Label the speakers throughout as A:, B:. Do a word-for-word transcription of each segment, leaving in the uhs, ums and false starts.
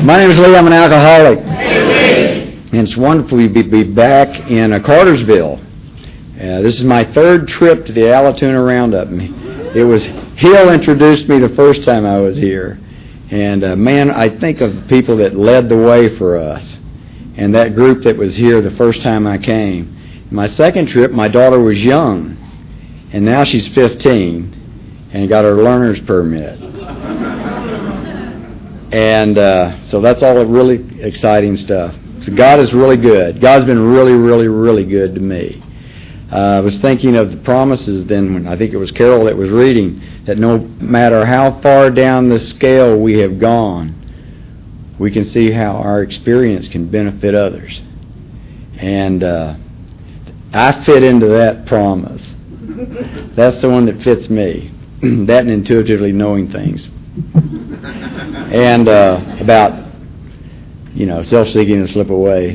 A: My name is Lee. I'm an alcoholic. And it's wonderful to be, be back in uh, Cartersville. Uh, this is my third trip to the Allatoona Roundup. It was Hill introduced me the first time I was here. And, uh, man, I think of the people that led the way for us. And that group that was here the first time I came. My second trip, my daughter was young. And now she's fifteen and got her learner's permit. And uh, so that's all really exciting stuff. So God is really good. God's been really, really, really good to me. Uh, I was thinking of the promises then when I think it was Carol that was reading that no matter how far down the scale we have gone, we can see how our experience can benefit others. And uh, I fit into that promise. That's the one that fits me. That and intuitively knowing things. And uh, about, you know, self-seeking and slip away.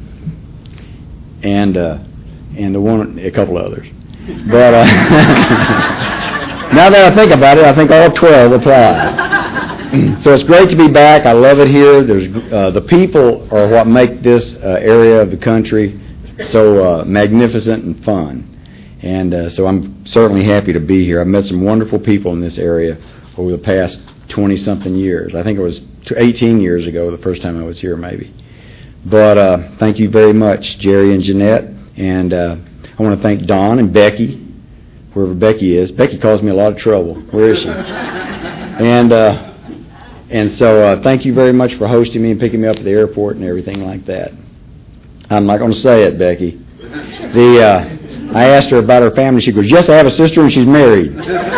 A: And uh, and the one, a couple others. But uh, now that I think about it, I think all twelve apply. So it's great to be back. I love it here. There's uh, the people are what make this uh, area of the country so uh, magnificent and fun. And uh, so I'm certainly happy to be here. I've met some wonderful people in this area over the past twenty-something years. I think it was eighteen years ago, the first time I was here, maybe. But uh, thank you very much, Jerry and Jeanette. And uh, I want to thank Don and Becky, wherever Becky is. Becky caused me a lot of trouble. Where is she? And uh, and so uh, thank you very much for hosting me and picking me up at the airport and everything like that. I'm not going to say it, Becky. The uh, I asked her about her family. She goes, "Yes, I have a sister and she's married."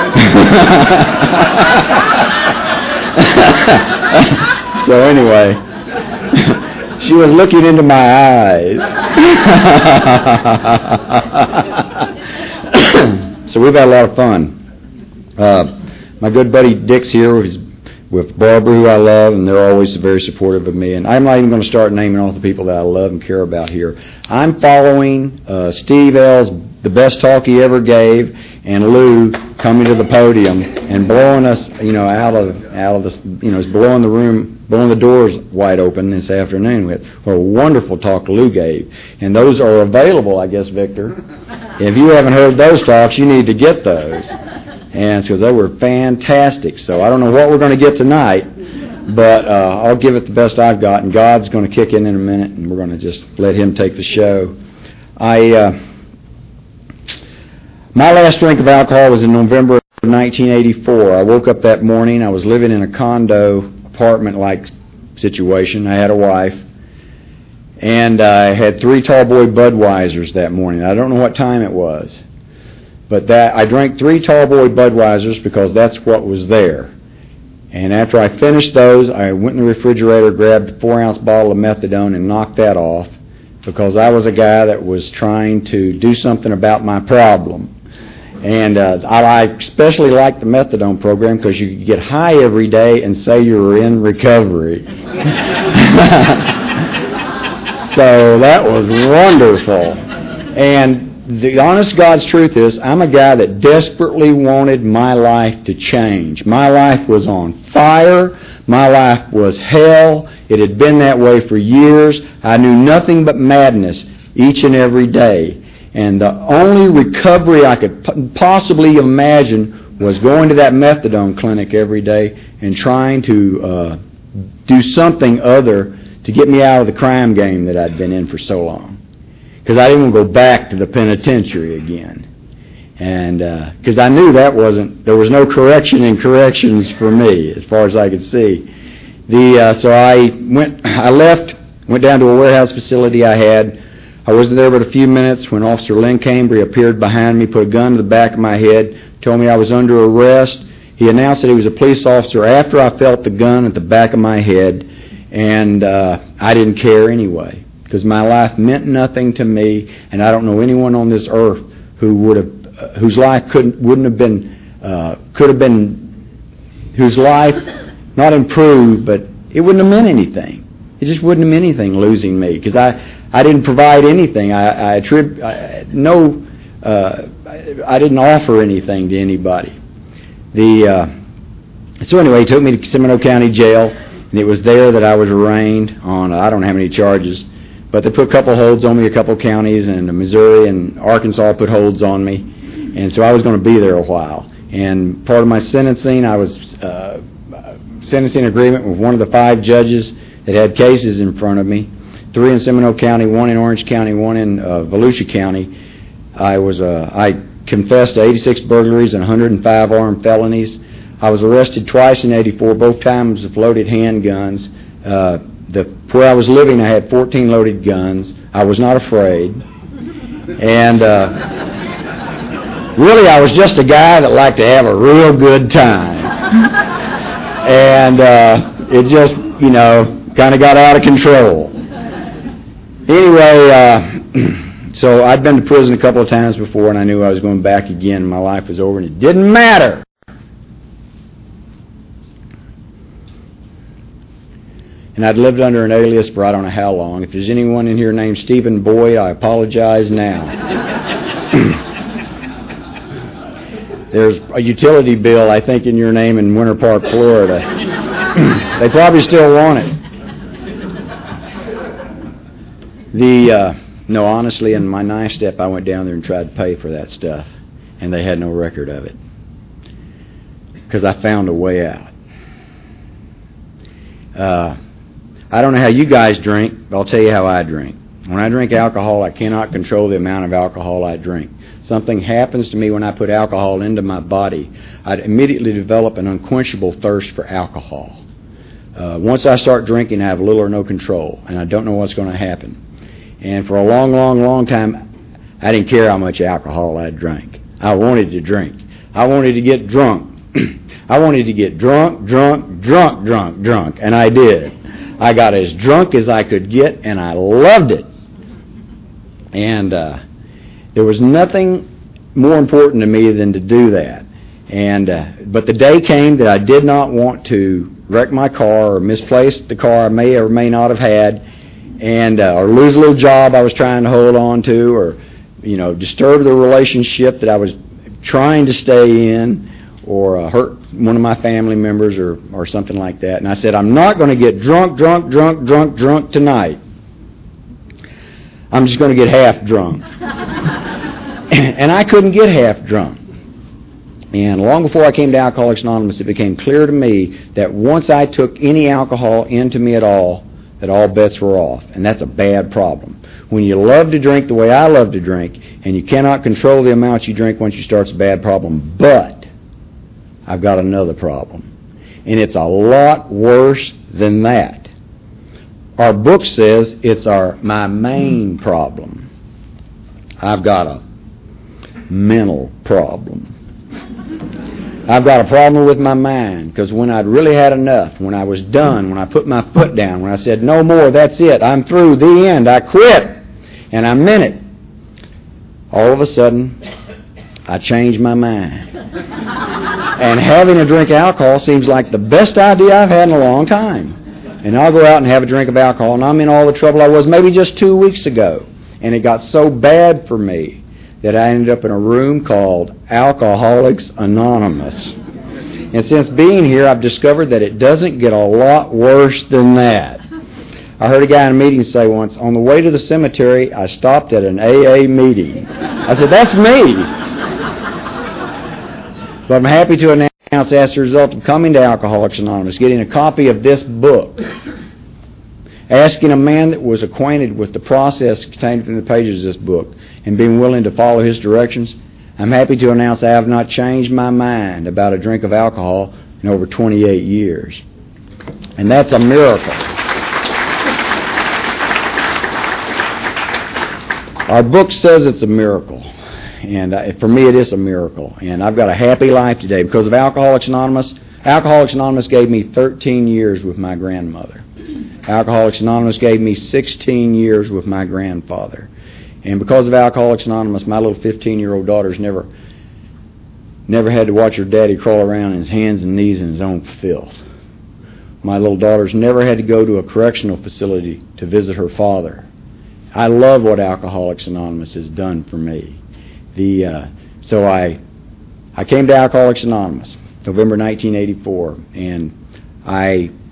A: So anyway, she was looking into my eyes. So we've had a lot of fun. Uh, my good buddy Dick's here with, with Barbara, who I love, and they're always very supportive of me. And I'm not even going to start naming all the people that I love and care about here. I'm following uh, Steve L's The Best Talk He Ever Gave, and Lou coming to the podium and blowing us, you know, out of out of this, you know, blowing the room, blowing the doors wide open this afternoon. With what a wonderful talk Lou gave, and those are available, I guess, Victor. If you haven't heard those talks, you need to get those, and because they were fantastic. So I don't know what we're going to get tonight, but uh, I'll give it the best I've got, and God's going to kick in in a minute, and we're going to just let Him take the show. I. Uh, My last drink of alcohol was in November of nineteen eighty-four. I woke up that morning. I was living in a condo apartment-like situation. I had a wife. And I had three tall boy Budweisers that morning. I don't know what time it was. But that I drank three tall boy Budweisers because that's what was there. And after I finished those, I went in the refrigerator, grabbed a four-ounce bottle of methadone, and knocked that off because I was a guy that was trying to do something about my problem. And uh, I especially like the methadone program because you get high every day and say you're in recovery. So that was wonderful. And the honest God's truth is, I'm a guy that desperately wanted my life to change. My life was on fire. My life was hell. It had been that way for years. I knew nothing but madness each and every day. And the only recovery I could p- possibly imagine was going to that methadone clinic every day and trying to uh, do something other to get me out of the crime game that I'd been in for so long. Because I didn't want to go back to the penitentiary again. And because uh, I knew that wasn't, there was no correction in corrections for me as far as I could see. The uh, So I went, I left, went down to a warehouse facility I had. I wasn't there but a few minutes when Officer Lynn Cambry appeared behind me, put a gun to the back of my head, told me I was under arrest. He announced that he was a police officer after I felt the gun at the back of my head, and uh, I didn't care anyway because my life meant nothing to me, and I don't know anyone on this earth who would have, uh, whose life couldn't, wouldn't have been, uh, could have been, whose life not improved, but it wouldn't have meant anything. It just wouldn't have meant anything losing me because I, I didn't provide anything. I, I attribute I, no. Uh, I, I didn't offer anything to anybody. The uh, so anyway, he took me to Seminole County Jail, And it was there that I was arraigned on, I don't know how many charges, but they put a couple holds on me, a couple counties, and Missouri and Arkansas put holds on me. And so I was going to be there a while. And part of my sentencing, I was uh, sentencing agreement with one of the five judges that had cases in front of me, three in Seminole County, one in Orange County, one in uh, Volusia County. I was uh, I confessed to eighty-six burglaries and one hundred five armed felonies. I was arrested twice in eighty-four, both times with loaded handguns. Uh, the, where I was living, I had fourteen loaded guns. I was not afraid. And uh, really, I was just a guy that liked to have a real good time. And uh, it just, you know, kind of got out of control. Anyway, uh, so I'd been to prison a couple of times before, and I knew I was going back again. My life was over, and it didn't matter. And I'd lived under an alias for I don't know how long. If there's anyone in here named Stephen Boyd, I apologize now. There's a utility bill, I think, in your name in Winter Park, Florida. They probably still want it. The uh, no, honestly, in my ninth step, I went down there and tried to pay for that stuff, and they had no record of it because I found a way out. Uh, I don't know how you guys drink, but I'll tell you how I drink. When I drink alcohol, I cannot control the amount of alcohol I drink. Something happens to me when I put alcohol into my body. I'd immediately develop an unquenchable thirst for alcohol. Uh, once I start drinking, I have little or no control, and I don't know what's going to happen. And for a long, long, long time, I didn't care how much alcohol I drank. I wanted to drink. I wanted to get drunk. I wanted to get drunk, drunk, drunk, drunk, drunk, and I did. I got as drunk as I could get, and I loved it. And uh, there was nothing more important to me than to do that. And uh, but the day came that I did not want to wreck my car or misplace the car I may or may not have had, and uh, or lose a little job I was trying to hold on to, or you know, disturb the relationship that I was trying to stay in, or uh, hurt one of my family members, or or something like that. And I said, I'm not going to get drunk, drunk, drunk, drunk, drunk tonight. I'm just going to get half drunk. And I couldn't get half drunk. And long before I came to Alcoholics Anonymous, it became clear to me that once I took any alcohol into me at all, that all bets were off. And that's a bad problem. When you love to drink the way I love to drink, and you cannot control the amount you drink once you start, it's a bad problem. But I've got another problem. And it's a lot worse than that. Our book says it's our my main problem. I've got a mental problem. I've got a problem with my mind, because when I'd really had enough, when I was done, when I put my foot down, when I said, no more, that's it, I'm through, the end, I quit, and I meant it, all of a sudden, I changed my mind. And having a drink of alcohol seems like the best idea I've had in a long time. And I'll go out and have a drink of alcohol, and I'm in all the trouble I was maybe just two weeks ago. And it got so bad for me that I ended up in a room called Alcoholics Anonymous. And since being here, I've discovered that it doesn't get a lot worse than that. I heard a guy in a meeting say once, on the way to the cemetery, I stopped at an A A meeting. I said, that's me. But I'm happy to announce, as a result of coming to Alcoholics Anonymous, getting a copy of this book, asking a man that was acquainted with the process contained in the pages of this book, and being willing to follow his directions, I'm happy to announce I have not changed my mind about a drink of alcohol in over twenty-eight years. And that's a miracle. Our book says it's a miracle. And uh, for me, it is a miracle. And I've got a happy life today because of Alcoholics Anonymous. Alcoholics Anonymous gave me thirteen years with my grandmother. Alcoholics Anonymous gave me sixteen years with my grandfather. And because of Alcoholics Anonymous, my little fifteen-year-old daughter's never never had to watch her daddy crawl around on his hands and knees in his own filth. My little daughter's never had to go to a correctional facility to visit her father. I love what Alcoholics Anonymous has done for me. The uh, so I I came to Alcoholics Anonymous November nineteen eighty-four, and I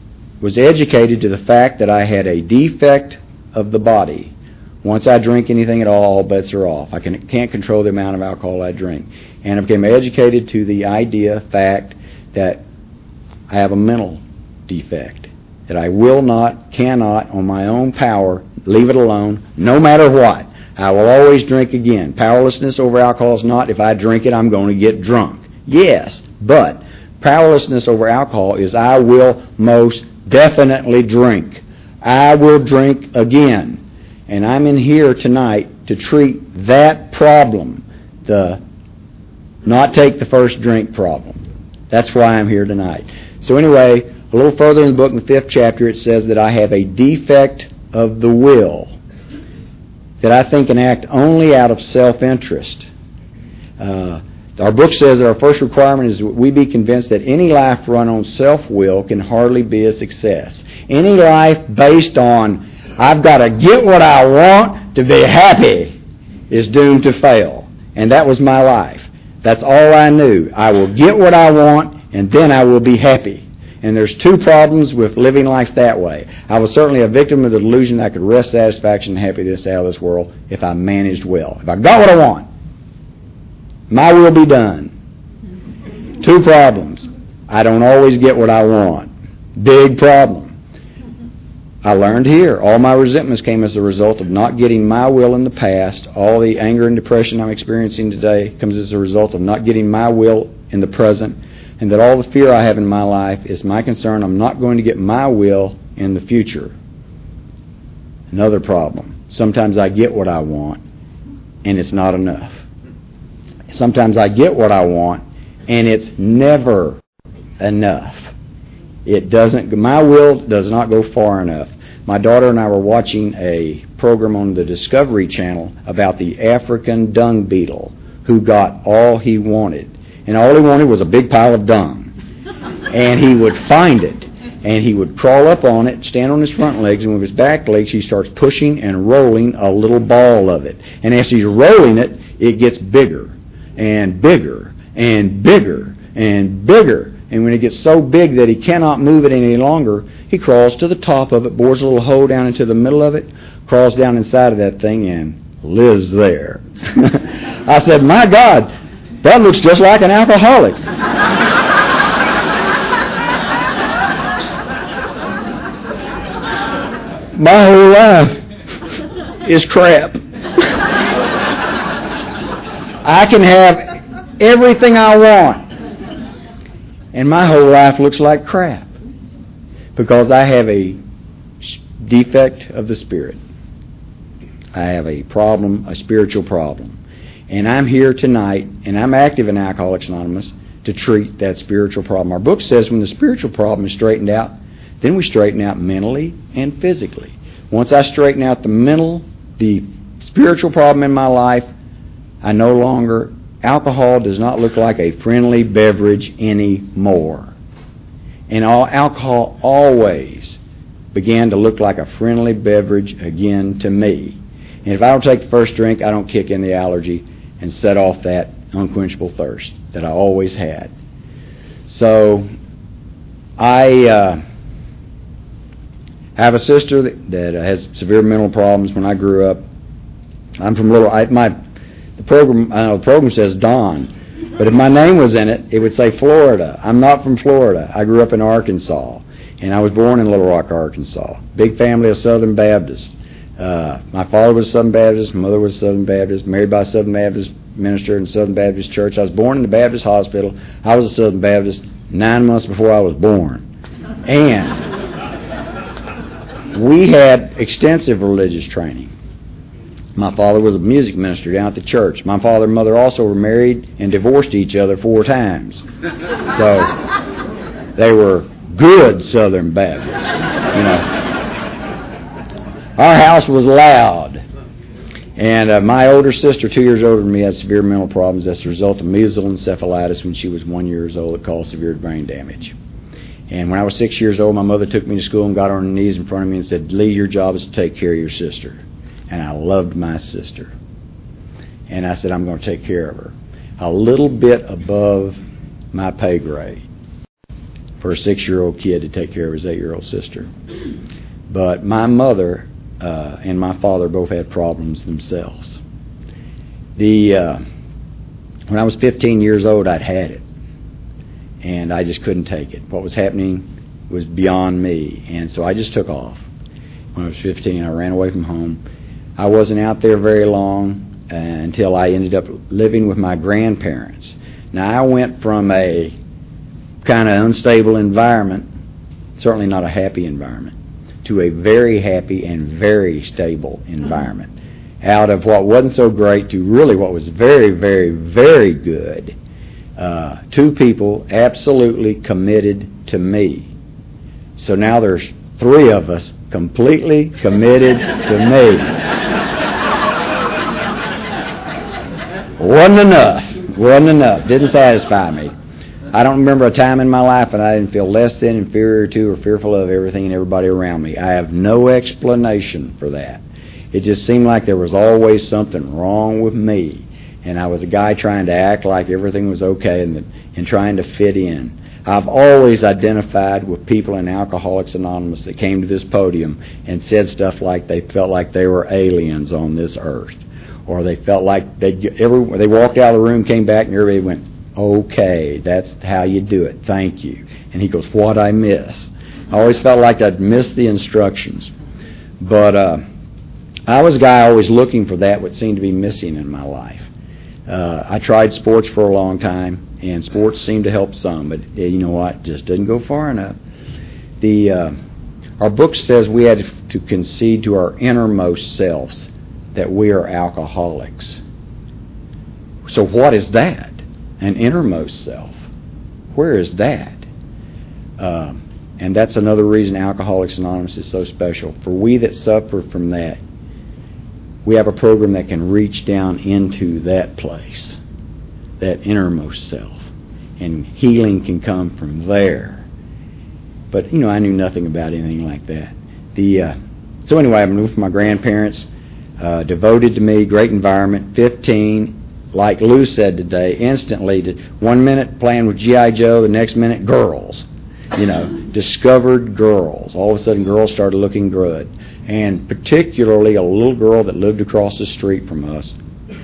A: was educated to the fact that I had a defect of the body. Once I drink anything at all, all bets are off. I can, can't control the amount of alcohol I drink. And I became educated to the idea, fact, that I have a mental defect. That I will not, cannot, on my own power, leave it alone, no matter what. I will always drink again. Powerlessness over alcohol is not, if I drink it, I'm going to get drunk. Yes, but powerlessness over alcohol is I will most definitely drink. I will drink again. And I'm in here tonight to treat that problem, the not take the first drink problem. That's why I'm here tonight. So anyway, a little further in the book, in the fifth chapter, it says that I have a defect of the will, that I think and act only out of self-interest. Uh, our book says that our first requirement is that we be convinced that any life run on self-will can hardly be a success. Any life based on, I've got to get what I want to be happy, is doomed to fail. And that was my life. That's all I knew. I will get what I want, and then I will be happy. And there's two problems with living life that way. I was certainly a victim of the delusion that I could wrest satisfaction and happiness out of this world if I managed well. If I got what I want, my will be done. Two problems. I don't always get what I want. Big problem. I learned here. All my resentments came as a result of not getting my will in the past. All the anger and depression I'm experiencing today comes as a result of not getting my will in the present. And that all the fear I have in my life is my concern I'm not going to get my will in the future. Another problem. Sometimes I get what I want, and it's not enough. Sometimes I get what I want, and it's never enough. It doesn't. My will does not go far enough. My daughter and I were watching a program on the Discovery Channel about the African dung beetle who got all he wanted. And all he wanted was a big pile of dung. And he would find it. And he would crawl up on it, stand on his front legs, and with his back legs he starts pushing and rolling a little ball of it. And as he's rolling it, it gets bigger and bigger and bigger and bigger. And when it gets so big that he cannot move it any longer, he crawls to the top of it, bores a little hole down into the middle of it, crawls down inside of that thing, and lives there. I said, my God, that looks just like an alcoholic. My whole life is crap. I can have everything I want, and my whole life looks like crap because I have a defect of the spirit. I have a problem, a spiritual problem. And I'm here tonight, and I'm active in Alcoholics Anonymous to treat that spiritual problem. Our book says when the spiritual problem is straightened out, then we straighten out mentally and physically. Once I straighten out the mental, the spiritual problem in my life, I no longer, alcohol does not look like a friendly beverage anymore. And all alcohol always began to look like a friendly beverage again to me. And if I don't take the first drink, I don't kick in the allergy and set off that unquenchable thirst that I always had. So I uh, have a sister that, that has severe mental problems. When I grew up, I'm from Little. I, my the program. I know the program says Don, but if my name was in it, it would say Florida. I'm not from Florida. I grew up in Arkansas, and I was born in Little Rock, Arkansas. Big family of Southern Baptists. Uh, my father was a Southern Baptist, my mother was a Southern Baptist, married by a Southern Baptist minister in Southern Baptist Church. I was born in the Baptist hospital. I was a Southern Baptist nine months before I was born. And we had extensive religious training. My father was a music minister down at the church. My father and mother also were married and divorced each other four times. So they were good Southern Baptists, you know. Our house was loud. And uh, my older sister, two years older than me, had severe mental problems as a result of mesoencephalitis when she was one year old. It caused severe brain damage. And when I was six years old, my mother took me to school and got on her knees in front of me and said, Lee, your job is to take care of your sister. And I loved my sister. And I said, I'm going to take care of her. A little bit above my pay grade. for a six-year-old kid to take care of his eight-year-old sister. But my mother uh, and my father both had problems themselves. The uh, when I was fifteen years old, I'd had it, and I just couldn't take it. What was happening was beyond me, and so I just took off. When I was fifteen, I ran away from home. I wasn't out there very long uh, until I ended up living with my grandparents. Now, I went from a kind of unstable environment, certainly not a happy environment, to a very happy and very stable environment. Out of what wasn't so great to really what was very, very, very good. Uh, two people absolutely committed to me. So now there's three of us completely committed to me. Wasn't enough. Wasn't enough. Didn't satisfy me. I don't remember a time in my life when I didn't feel less than, inferior to, or fearful of everything and everybody around me. I have no explanation for that. It just seemed like there was always something wrong with me. And I was a guy trying to act like everything was okay and, and trying to fit in. I've always identified with people in Alcoholics Anonymous that came to this podium and said stuff like they felt like they were aliens on this earth. Or they felt like they every they walked out of the room, came back, and everybody went, okay, that's how you do it, thank you. And he goes, what'd I miss? I always felt like I'd missed the instructions. But uh, I was a guy always looking for that what seemed to be missing in my life. Uh, I tried sports for a long time, and sports seemed to help some, but uh, you know what, it just didn't go far enough. The uh, our book says we had to concede to our innermost selves that we are alcoholics. So what is that? An innermost self. Where is that? Uh, and that's another reason Alcoholics Anonymous is so special. For we that suffer from that, we have a program that can reach down into that place, that innermost self. And healing can come from there. But, you know, I knew nothing about anything like that. The uh, So anyway, I moved with my grandparents, uh, devoted to me, great environment, fifteen. Like Lou said today, instantly, to one minute playing with G I Joe, the next minute girls. You know, discovered girls. All of a sudden, girls started looking good. And particularly a little girl that lived across the street from us,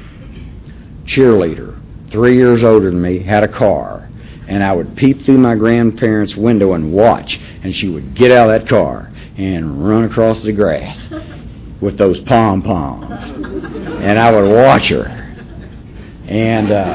A: cheerleader, three years older than me, had a car. And I would peep through my grandparents' window and watch, and she would get out of that car and run across the grass with those pom-poms. And I would watch her. And, uh,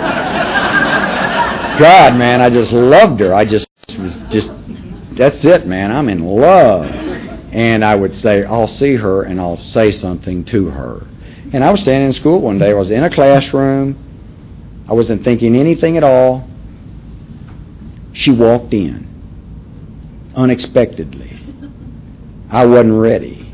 A: God, man, I just loved her. I just was just, that's it, man. I'm in love. And I would say, I'll see her and I'll say something to her. And I was standing in school one day. I was in a classroom. I wasn't thinking anything at all. She walked in unexpectedly. I wasn't ready.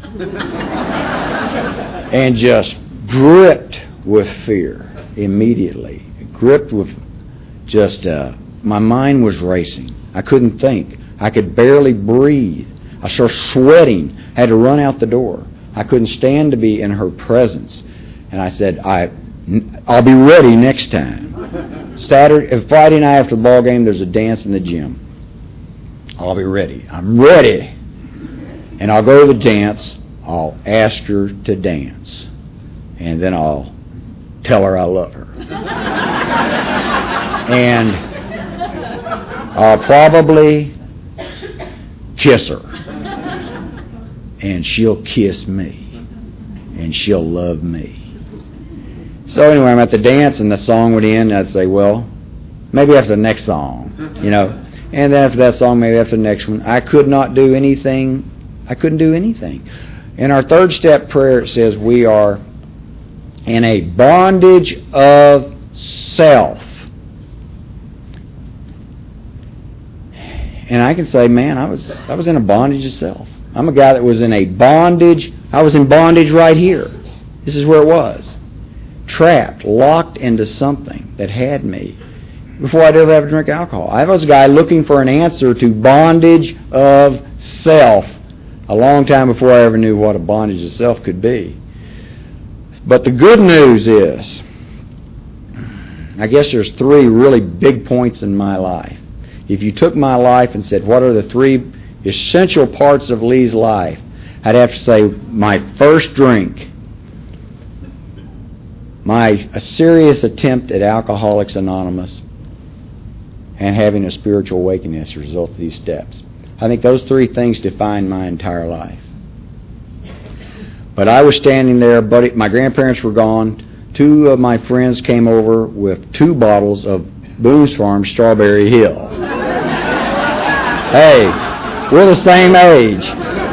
A: And just gripped with fear. Immediately, gripped with just, uh, my mind was racing. I couldn't think. I could barely breathe. I started sweating. I had to run out the door. I couldn't stand to be in her presence. And I said, I, I'll be ready next time. Saturday, Friday night after the ball game, there's a dance in the gym. I'll be ready. I'm ready. And I'll go to the dance. I'll ask her to dance. And then I'll tell her I love her. And I'll probably kiss her. And she'll kiss me. And she'll love me. So anyway, I'm at the dance and the song would end and I'd say, well, maybe after the next song, you know. And then after that song, maybe after the next one. I could not do anything. I couldn't do anything. In our third step prayer, it says we are in a bondage of self. And I can say, man, I was I was in a bondage of self. I'm a guy that was in a bondage. I was in bondage right here. This is where it was. Trapped, locked into something that had me before I'd ever have to drink alcohol. I was a guy looking for an answer to bondage of self a long time before I ever knew what a bondage of self could be. But the good news is, I guess there's three really big points in my life. if you took my life and said, what are the three essential parts of Lee's life, I'd have to say my first drink, my a serious attempt at Alcoholics Anonymous, and having a spiritual awakening as a result of these steps. I think those three things define my entire life. But I was standing there, buddy, my grandparents were gone. Two of my friends came over with two bottles of Boone's Farm Strawberry Hill. Hey, we're the same age.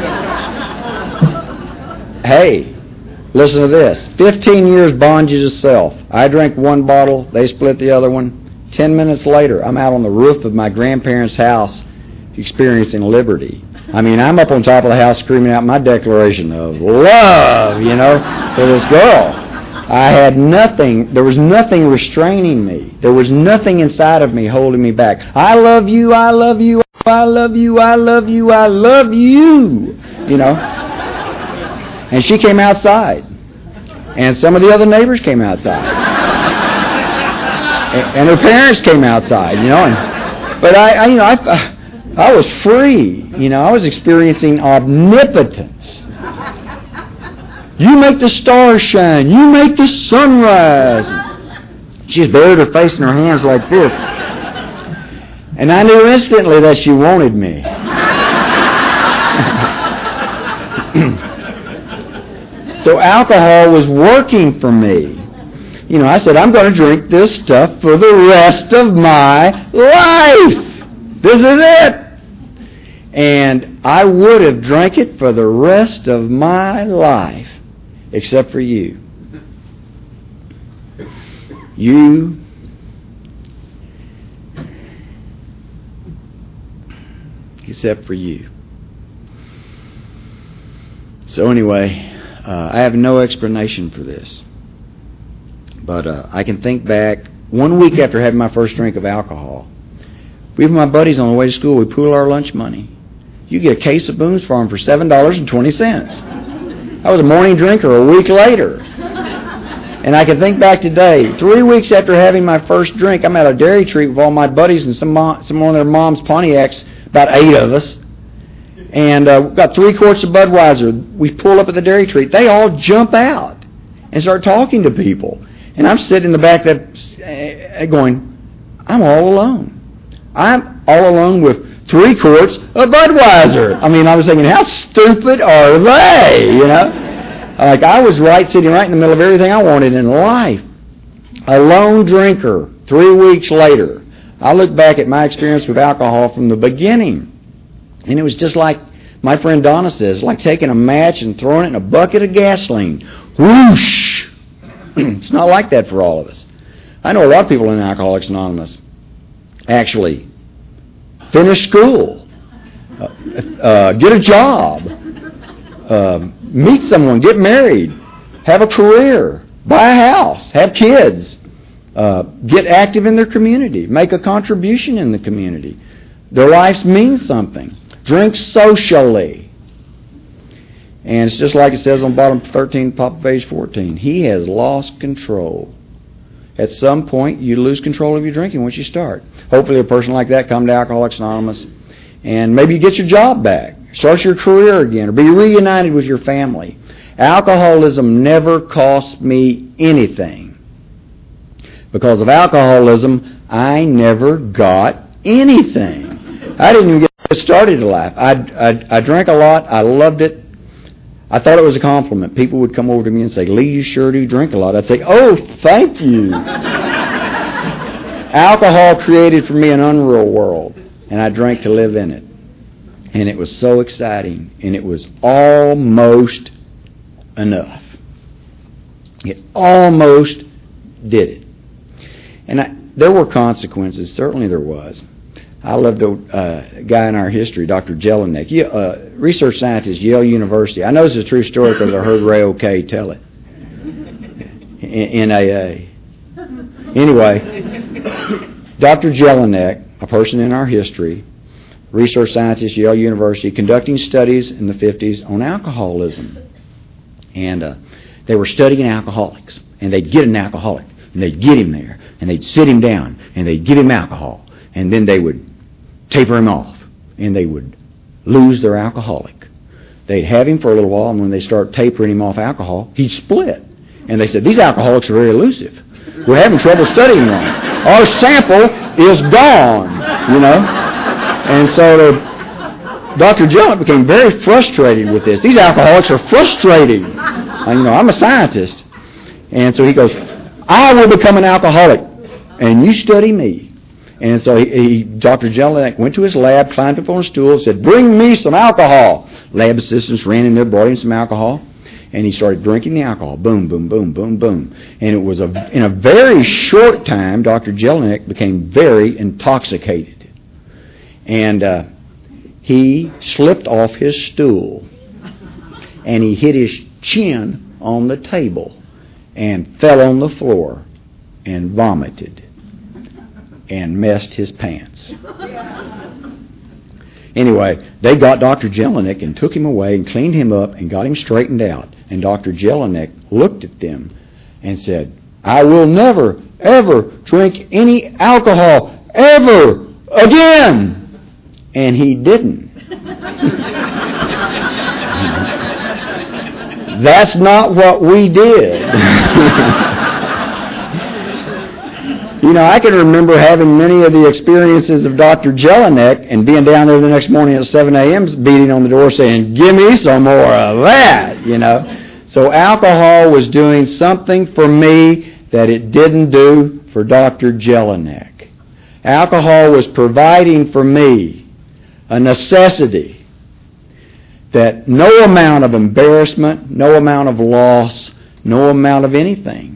A: Hey, listen to this. Fifteen years bond you to self. I drank one bottle, they split the other one. Ten minutes later, I'm out on the roof of my grandparents' house experiencing liberty. I mean, I'm up on top of the house screaming out my declaration of love, you know, for this girl. I had nothing, there was nothing restraining me. There was nothing inside of me holding me back. I love you, I love you, I love you, I love you, I love you, you know. And she came outside. And some of the other neighbors came outside. And her parents came outside, you know. And, but I, I, you know, I, I was free, you know. I was experiencing omnipotence. You make the stars shine. You make the sun rise. She just buried her face in her hands like this, and I knew instantly that she wanted me. So alcohol was working for me. You know, I said, I'm going to drink this stuff for the rest of my life. This is it. And I would have drank it for the rest of my life, except for you. You except for you. So anyway, uh, I have no explanation for this. But uh, I can think back, one week after having my first drink of alcohol, we with my buddies on the way to school, we pool our lunch money. You get a case of Boone's Farm for seven dollars and twenty cents. I was a morning drinker a week later. And I can think back today, three weeks after having my first drink, I'm at a dairy treat with all my buddies and some mom, some one of their mom's Pontiacs, about eight of us. And uh, we've got three quarts of Budweiser. We pull up at the dairy treat. They all jump out and start talking to people. And I'm sitting in the back that uh, going, I'm all alone. I'm all alone with three quarts of Budweiser. I mean, I was thinking, how stupid are they? You know, like I was right, sitting right in the middle of everything I wanted in life. A lone drinker. Three weeks later, I look back at my experience with alcohol from the beginning, and it was just like my friend Donna says, like taking a match and throwing it in a bucket of gasoline. Whoosh! It's not like that for all of us. I know a lot of people in Alcoholics Anonymous actually finish school, uh, uh, get a job, uh, meet someone, get married, have a career, buy a house, have kids, uh, get active in their community, make a contribution in the community. Their lives mean something. Drink socially. And it's just like it says on bottom thirteen, top of page fourteen. He has lost control. At some point, you lose control of your drinking once you start. Hopefully a person like that come to Alcoholics Anonymous, and maybe you get your job back, start your career again, or be reunited with your family. Alcoholism never cost me anything. Because of alcoholism, I never got anything. I didn't even get started in life. I, I, I drank a lot. I loved it. I thought it was a compliment. People would come over to me and say, Lee, you sure do drink a lot. I'd say, oh, thank you. Alcohol created for me an unreal world, and I drank to live in it. And it was so exciting, and it was almost enough. It almost did it. And I, there were consequences. Certainly there was. I loved a uh, guy in our history, Doctor Jelinek, uh, research scientist, Yale University. I know it's a true story because I heard Ray O'Kay tell it. N A A. Anyway, Doctor Jelinek, a person in our history, research scientist, Yale University, conducting studies in the fifties on alcoholism. And uh, they were studying alcoholics. And they'd get an alcoholic, and they'd get him there, and they'd sit him down, and they'd give him alcohol. And then they would taper him off, and they would lose their alcoholic. They'd have him for a little while, and when they start tapering him off alcohol, he'd split. And they said, these alcoholics are very elusive. We're having trouble studying them. Our sample is gone, you know. And so the, Doctor Jelinek became very frustrated with this. These alcoholics are frustrating. Uh, you know, I'm a scientist. And so he goes, I will become an alcoholic, and you study me. And so he, he, Doctor Jelinek went to his lab, climbed up on a stool, and said, bring me some alcohol. Lab assistants ran in there, brought him some alcohol, and he started drinking the alcohol. Boom, boom, boom, boom, boom. And it was a, in a very short time, Doctor Jelinek became very intoxicated. And uh, he slipped off his stool, and he hit his chin on the table and fell on the floor and vomited and messed his pants. Anyway, they got Doctor Jelinek and took him away and cleaned him up and got him straightened out. And Doctor Jelinek looked at them and said, I will never, ever drink any alcohol ever again. And he didn't. That's not what we did. You know, I can remember having many of the experiences of Doctor Jelinek and being down there the next morning at seven a.m. beating on the door saying, give me some more of that, you know. So alcohol was doing something for me that it didn't do for Doctor Jelinek. Alcohol was providing for me a necessity that no amount of embarrassment, no amount of loss, no amount of anything,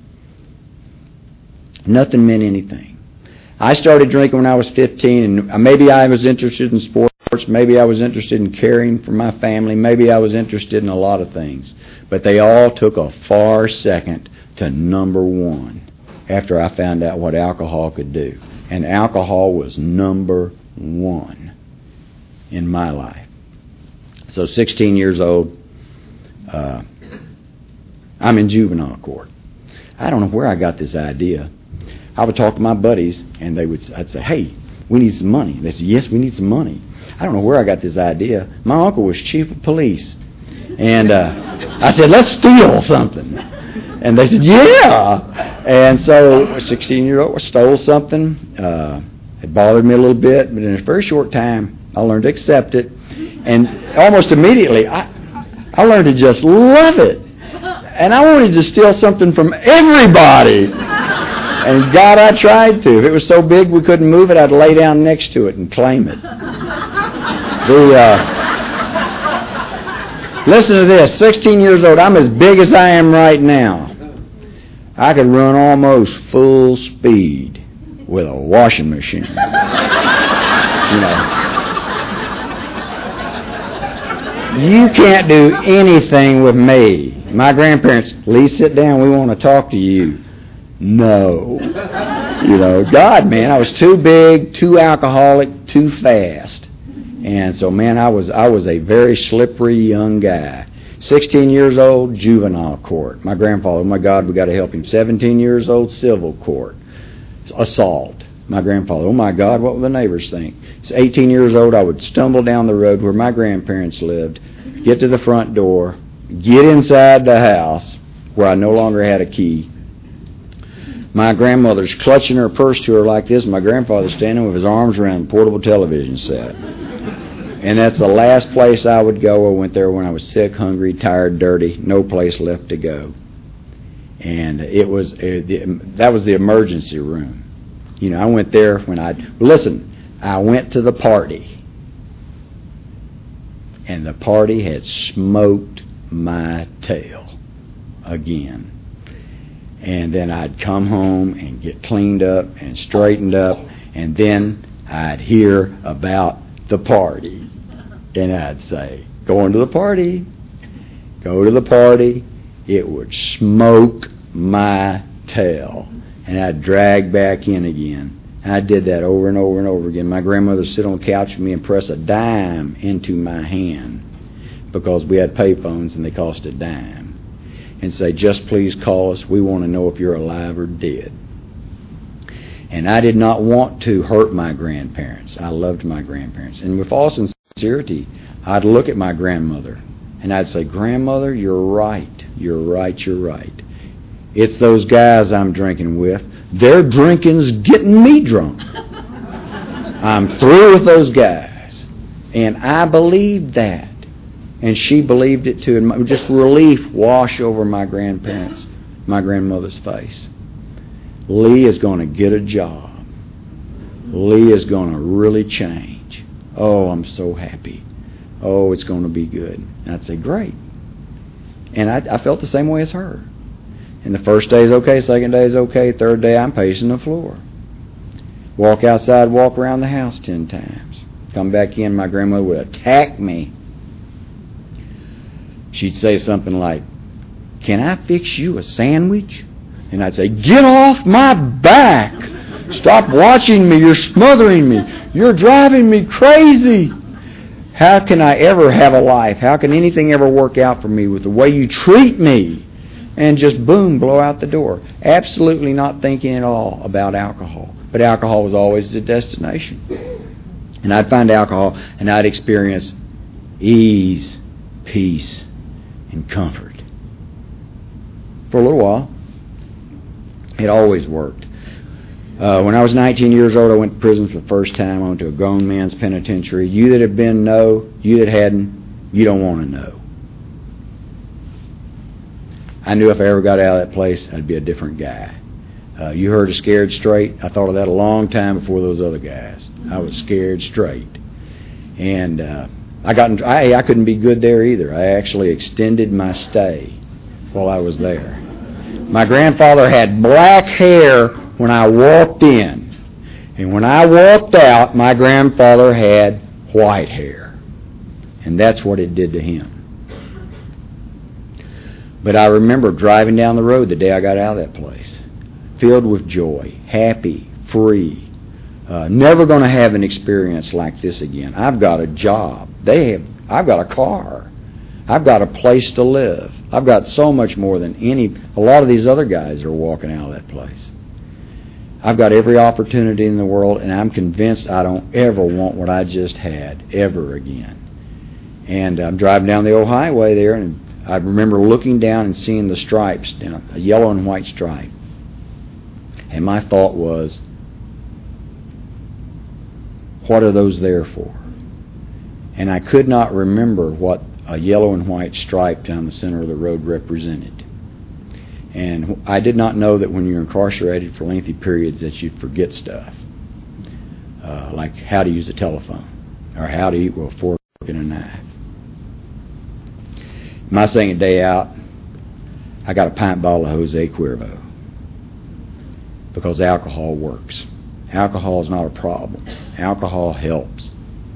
A: nothing meant anything. I started drinking when I was fifteen, and maybe I was interested in sports, maybe I was interested in caring for my family, maybe I was interested in a lot of things. But they all took a far second to number one after I found out what alcohol could do. And alcohol was number one in my life. So sixteen years old, uh, I'm in juvenile court. I don't know where I got this idea. I would talk to my buddies, and they would. I'd say, "Hey, we need some money." They said, "Yes, we need some money." I don't know where I got this idea. My uncle was chief of police, and uh, I said, "Let's steal something." And they said, "Yeah." And so, a sixteen-year-old stole something. Uh, it bothered me a little bit, but in a very short time, I learned to accept it, and almost immediately, I I learned to just love it, and I wanted to steal something from everybody. And God, I tried to. If it was so big we couldn't move it, I'd lay down next to it and claim it. The, uh, listen to this. sixteen years old. I'm as big as I am right now. I could run almost full speed with a washing machine. You know. You can't do anything with me. My grandparents, Lee, sit down. We want to talk to you. No. You know, God, man, I was too big, too alcoholic, too fast. And so, man, I was I was a very slippery young guy. sixteen years old, juvenile court. My grandfather, oh my God, we got to help him. seventeen years old, civil court. Assault. My grandfather, oh my God, what will the neighbors think? It's eighteen years old, I would stumble down the road where my grandparents lived, get to the front door, get inside the house where I no longer had a key. My grandmother's clutching her purse to her like this. My grandfather's standing with his arms around the portable television set. And that's the last place I would go. I went there when I was sick, hungry, tired, dirty, no place left to go. And it was uh, the, that was the emergency room. You know, I went there when I listen. I went to the party, and the party had smoked my tail again. And then I'd come home and get cleaned up and straightened up, and then I'd hear about the party. And I'd say, going to the party, go to the party. It would smoke my tail. And I'd drag back in again. And I did that over and over and over again. My grandmother would sit on the couch with me and press a dime into my hand because we had pay phones and they cost a dime. And say, just please call us. We want to know if you're alive or dead. And I did not want to hurt my grandparents. I loved my grandparents. And with all sincerity, I'd look at my grandmother and I'd say, Grandmother, you're right. You're right, you're right. It's those guys I'm drinking with. Their drinking's getting me drunk. I'm through with those guys. And I believed that. And she believed it too. And just relief wash over my grandparents, my grandmother's face. Lee is going to get a job. Lee is going to really change. Oh, I'm so happy. Oh, it's going to be good. And I'd say, great. And I, I felt the same way as her. And the first day is okay, second day is okay, third day I'm pacing the floor. Walk outside, walk around the house ten times. Come back in, my grandmother would attack me. She'd say something like, can I fix you a sandwich? And I'd say, get off my back. Stop watching me. You're smothering me. You're driving me crazy. How can I ever have a life? How can anything ever work out for me with the way you treat me? And just boom, blow out the door. Absolutely not thinking at all about alcohol. But alcohol was always the destination. And I'd find alcohol and I'd experience ease, peace, and comfort. For a little while. It always worked. Uh, when I was nineteen years old, I went to prison for the first time. I went to a grown man's penitentiary. You that have been, know. You that hadn't, you don't want to know. I knew if I ever got out of that place, I'd be a different guy. Uh, you heard of Scared Straight? I thought of that a long time before those other guys. I was scared straight. And uh, I got in, I, I couldn't be good there either. I actually extended my stay while I was there. My grandfather had black hair when I walked in. And when I walked out, my grandfather had white hair. And that's what it did to him. But I remember driving down the road the day I got out of that place, filled with joy, happy, free, uh, never going to have an experience like this again. I've got a job. They have. I've got a car. I've got a place to live. I've got so much more than any. A lot of these other guys are walking out of that place. I've got every opportunity in the world, and I'm convinced I don't ever want what I just had ever again. And I'm driving down the old highway there, and I remember looking down and seeing the stripes, you know, a yellow and white stripe. And my thought was, what are those there for? And I could not remember what a yellow and white stripe down the center of the road represented. And I did not know that when you're incarcerated for lengthy periods that you'd forget stuff. Uh, like how to use a telephone, or how to eat with a fork and a knife. My second day out, I got a pint bottle of Jose Cuervo. Because alcohol works. Alcohol is not a problem. Alcohol helps.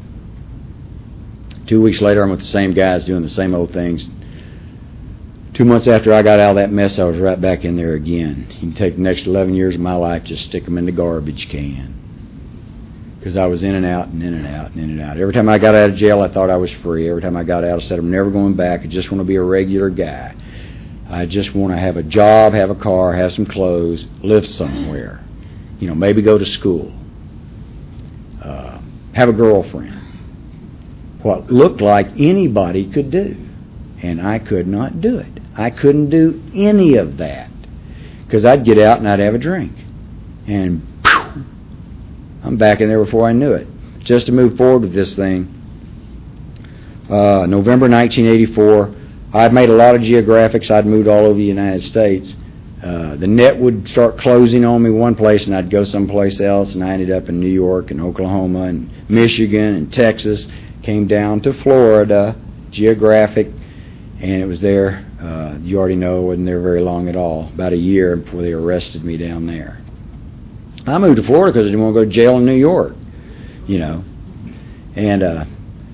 A: Two weeks later, I'm with the same guys doing the same old things. Two months after I got out of that mess, I was right back in there again. You can take the next eleven years of my life, just stick them in the garbage can. Because I was in and out and in and out and in and out. Every time I got out of jail, I thought I was free. Every time I got out, I said, I'm never going back. I just want to be a regular guy. I just want to have a job, have a car, have some clothes, live somewhere. You know, maybe go to school. Uh, have a girlfriend. What looked like anybody could do. And I could not do it. I couldn't do any of that. Because I'd get out and I'd have a drink. And phew, I'm back in there before I knew it. Just to move forward with this thing, uh, November nineteen eighty-four, I'd made a lot of geographics. I'd moved all over the United States. Uh, the net would start closing on me one place, and I'd go someplace else, and I ended up in New York and Oklahoma and Michigan and Texas, came down to Florida, geographic, and it was there. Uh, you already know, wasn't there very long at all, about a year before they arrested me down there. I moved to Florida because I didn't want to go to jail in New York, you know. And uh,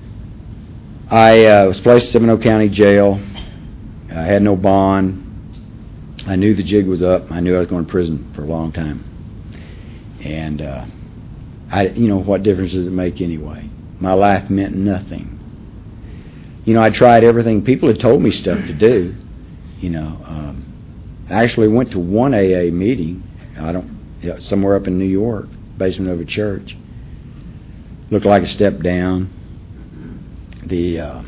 A: I uh, was placed in Seminole County Jail. I had no bond. I knew the jig was up. I knew I was going to prison for a long time. And, uh, I, you know, what difference does it make anyway? My life meant nothing. You know, I tried everything. People had told me stuff to do. You know, um, I actually went to one A A meeting. I don't you know, somewhere up in New York, basement of a church. Looked like a step down. The uh,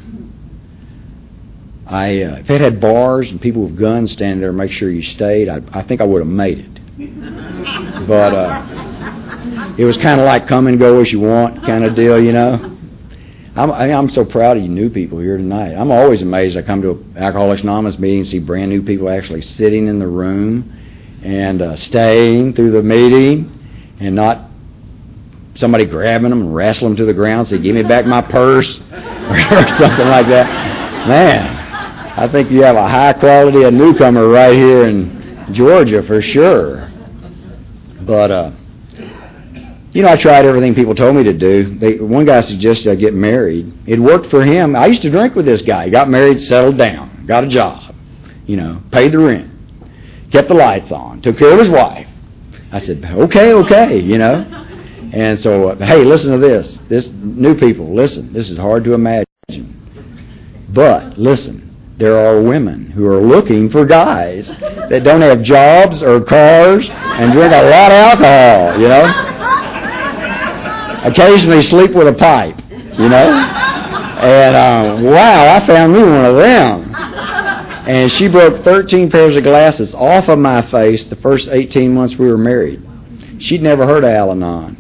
A: I uh, if it had bars and people with guns standing there, make sure you stayed. I, I think I would have made it. But uh, it was kind of like come and go as you want kind of deal, you know. I'm I'm so proud of you new people here tonight. I'm always amazed. I come to an Alcoholics Anonymous meeting and see brand new people actually sitting in the room and uh, staying through the meeting and not somebody grabbing them and wrestling them to the ground, say, give me back my purse or something like that. Man, I think you have a high quality of newcomer right here in Georgia for sure. But, uh, you know, I tried everything people told me to do. They, one guy suggested I get married. It worked for him. I used to drink with this guy. He got married, settled down, got a job, you know, paid the rent, kept the lights on, took care of his wife. I said, okay, okay, you know. And so, uh, hey, listen to this. This new people, listen, this is hard to imagine. But, listen, there are women who are looking for guys that don't have jobs or cars and drink a lot of alcohol, you know. Occasionally sleep with a pipe, you know. And, uh, wow, I found me one of them. And she broke thirteen pairs of glasses off of my face the first eighteen months we were married. She'd never heard of Al-Anon.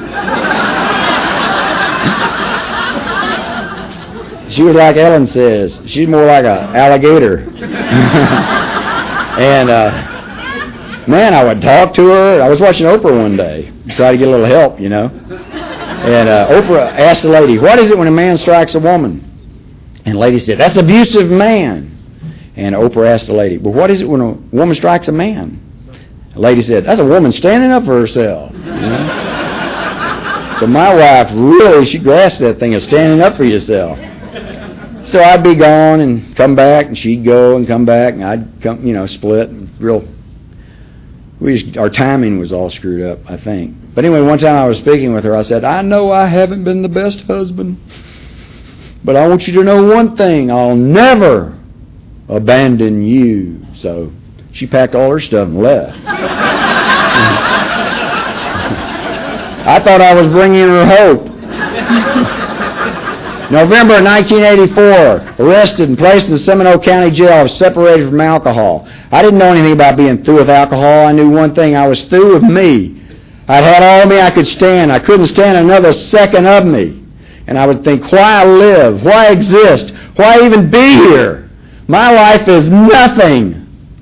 A: She was like Ellen says. She's more like an alligator. And, uh, man, I would talk to her. I was watching Oprah one day, try to get a little help, you know. And uh, Oprah asked the lady, what is it when a man strikes a woman? And the lady said, that's abusive man. And Oprah asked the lady, well, what is it when a woman strikes a man? The lady said, that's a woman standing up for herself. You know? So my wife really, she grasped that thing of standing up for yourself. So I'd be gone and come back, and she'd go and come back, and I'd come, you know, split. Real, we just, our timing was all screwed up, I think. But anyway, one time I was speaking with her, I said, I know I haven't been the best husband, but I want you to know one thing, I'll never abandon you. So she packed all her stuff and left. I thought I was bringing her hope. November nineteen eighty-four, arrested and placed in the Seminole County Jail. I was separated from alcohol. I didn't know anything about being through with alcohol. I knew one thing, I was through with me. I'd had all of me I could stand. I couldn't stand another second of me. And I would think, why live? Why exist? Why even be here? My life is nothing.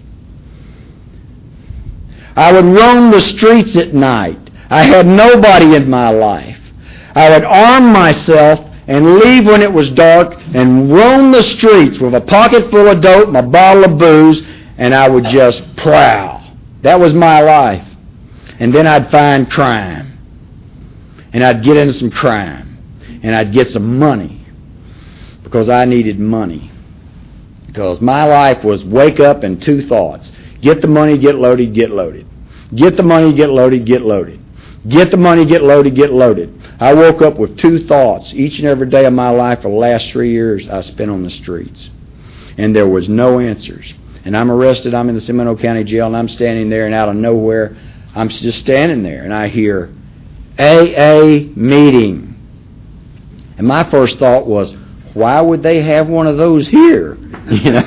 A: I would roam the streets at night. I had nobody in my life. I would arm myself and leave when it was dark and roam the streets with a pocket full of dope and a bottle of booze, and I would just prowl. That was my life. And then I'd find crime. And I'd get into some crime. And I'd get some money. Because I needed money. Because my life was wake up and two thoughts. Get the money, get loaded, get loaded. Get the money, get loaded, get loaded. Get the money, get loaded, get loaded. I woke up with two thoughts each and every day of my life for the last three years I spent on the streets. And there was no answers. And I'm arrested, I'm in the Seminole County Jail, and I'm standing there, and out of nowhere, I'm just standing there, and I hear, A A meeting. And my first thought was, why would they have one of those here? You know?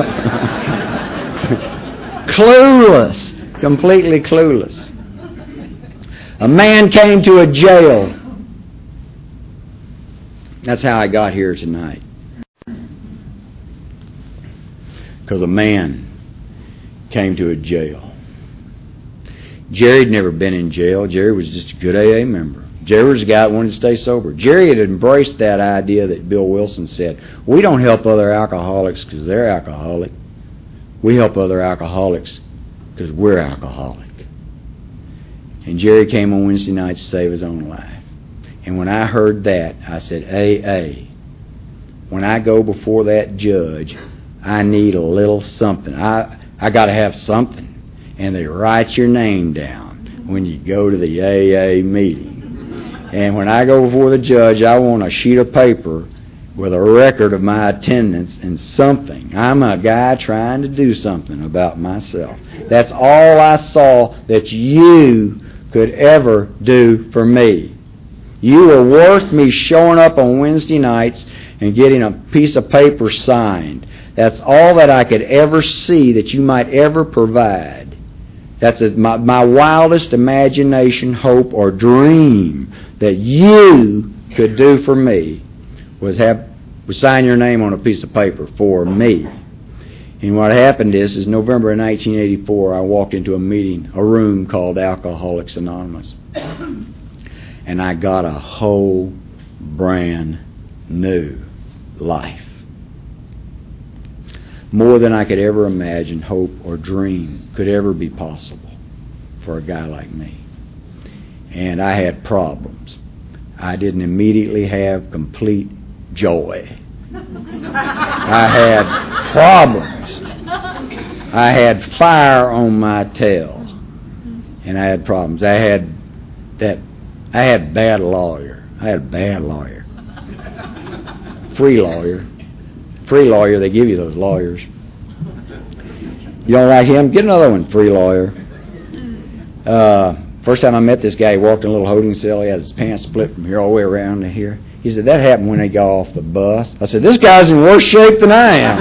A: Clueless. Completely clueless. A man came to a jail. That's how I got here tonight. Because a man came to a jail. Jerry'd never been in jail. Jerry was just a good A A member. Jerry was a guy that wanted to stay sober. Jerry had embraced that idea that Bill Wilson said, we don't help other alcoholics because they're alcoholic. We help other alcoholics because we're alcoholic. And Jerry came on Wednesday night to save his own life. And when I heard that, I said, A A, when I go before that judge, I need a little something. I I got to have something. And they write your name down when you go to the A A meeting. And when I go before the judge, I want a sheet of paper with a record of my attendance and something. I'm a guy trying to do something about myself. That's all I saw that you could ever do for me. You were worth me showing up on Wednesday nights and getting a piece of paper signed. That's all that I could ever see that you might ever provide. That's a, my, my wildest imagination, hope, or dream that you could do for me was have was sign your name on a piece of paper for me. And what happened is, is November of nineteen eighty-four, I walked into a meeting, a room called Alcoholics Anonymous. And I got a whole brand new life. More than I could ever imagine, hope, or dream could ever be possible for a guy like me. And I had problems. I didn't immediately have complete joy. I had problems. I had fire on my tail. And I had problems. I had that I had a bad lawyer. I had a bad lawyer. Free lawyer. Free lawyer, they give you those lawyers. You don't like him? Get another one, free lawyer. Uh, first time I met this guy, he walked in a little holding cell. He had his pants split from here all the way around to here. He said, that happened when he got off the bus. I said, this guy's in worse shape than I am.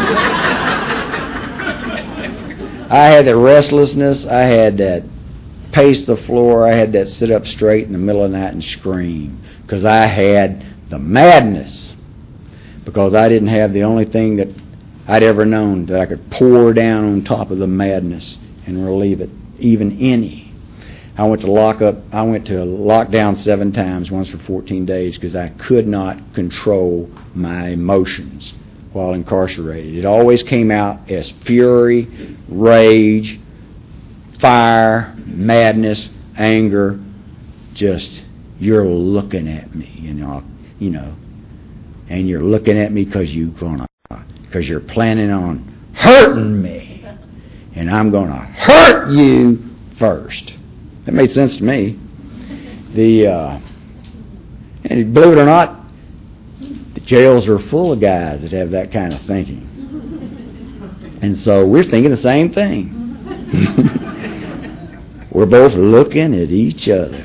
A: I had that restlessness. I had that pace the floor. I had that sit up straight in the middle of the night and scream. Because I had the madness. Because I didn't have the only thing that I'd ever known that I could pour down on top of the madness and relieve it, even any. I went to lock up. I went to lockdown seven times, once for fourteen days, because I could not control my emotions while incarcerated. It always came out as fury, rage, fire, madness, anger. Just, you're looking at me, you know, you know, and you're looking at me because you're gonna, because you're planning on hurting me, and I'm gonna hurt you first. That made sense to me. The uh, and believe it or not, the jails are full of guys that have that kind of thinking, and so we're thinking the same thing. We're both looking at each other,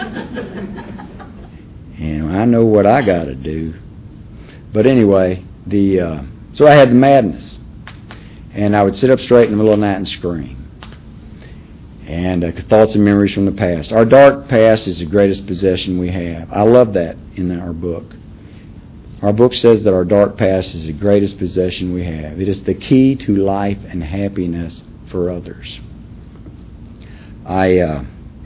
A: and I know what I got to do. But anyway, the uh, so I had the madness, and I would sit up straight in the middle of the night and scream. And uh, thoughts and memories from the past. Our dark past is the greatest possession we have. I love that in our book. Our book says that our dark past is the greatest possession we have. It is the key to life and happiness for others. I, uh,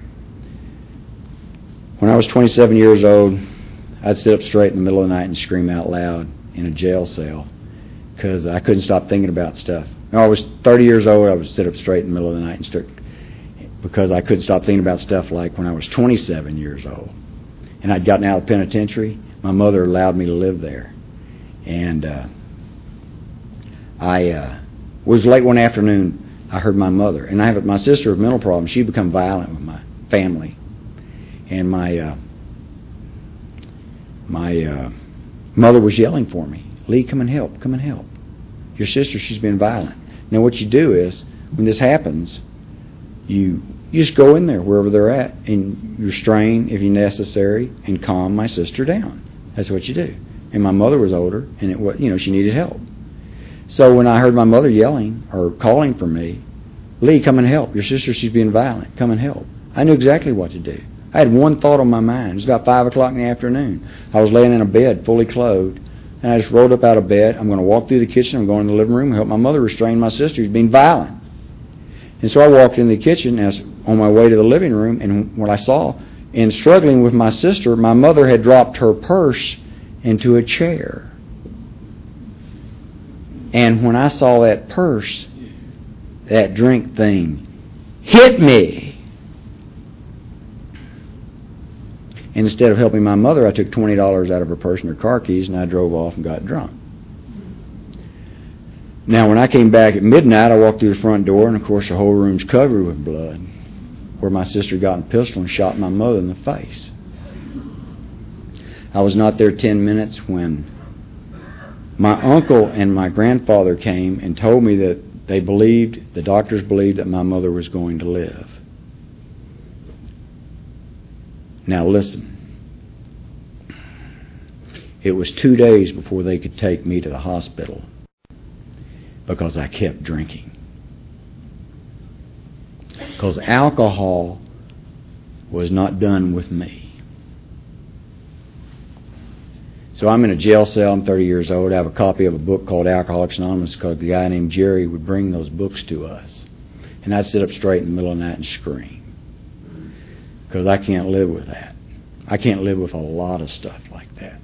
A: when I was twenty-seven years old, I'd sit up straight in the middle of the night and scream out loud in a jail cell because I couldn't stop thinking about stuff. When I was thirty years old, I would sit up straight in the middle of the night and start because I couldn't stop thinking about stuff like when I was twenty-seven years old. And I'd gotten out of the penitentiary. My mother allowed me to live there. And uh, I uh, was late one afternoon. I heard my mother. And I have my sister with mental problems. She'd become violent with my family. And my uh, my uh, mother was yelling for me. Lee, come and help. Come and help. Your sister, she's been violent. Now what you do is, when this happens, You you just go in there wherever they're at and you restrain if necessary and calm my sister down. That's what you do. And my mother was older and it was, you know, she needed help. So when I heard my mother yelling or calling for me, Lee, come and help. Your sister, she's being violent. Come and help. I knew exactly what to do. I had one thought on my mind. It was about five o'clock in the afternoon. I was laying in a bed fully clothed and I just rolled up out of bed. I'm going to walk through the kitchen. I'm going to the living room and help my mother restrain my sister who's being violent. And so I walked in the kitchen and I was on my way to the living room, and what I saw, in struggling with my sister, my mother had dropped her purse into a chair. And when I saw that purse, that drink thing hit me. And instead of helping my mother, I took twenty dollars out of her purse and her car keys, and I drove off and got drunk. Now, when I came back at midnight, I walked through the front door, and, of course, the whole room's covered with blood, where my sister got a pistol and shot my mother in the face. I was not there ten minutes when my uncle and my grandfather came and told me that they believed, the doctors believed, that my mother was going to live. Now listen. It was two days before they could take me to the hospital because I kept drinking. Because alcohol was not done with me. So I'm in a jail cell. I'm thirty years old. I have a copy of a book called Alcoholics Anonymous because the guy named Jerry would bring those books to us. And I'd sit up straight in the middle of the night and scream. Because I can't live with that. I can't live with a lot of stuff like that.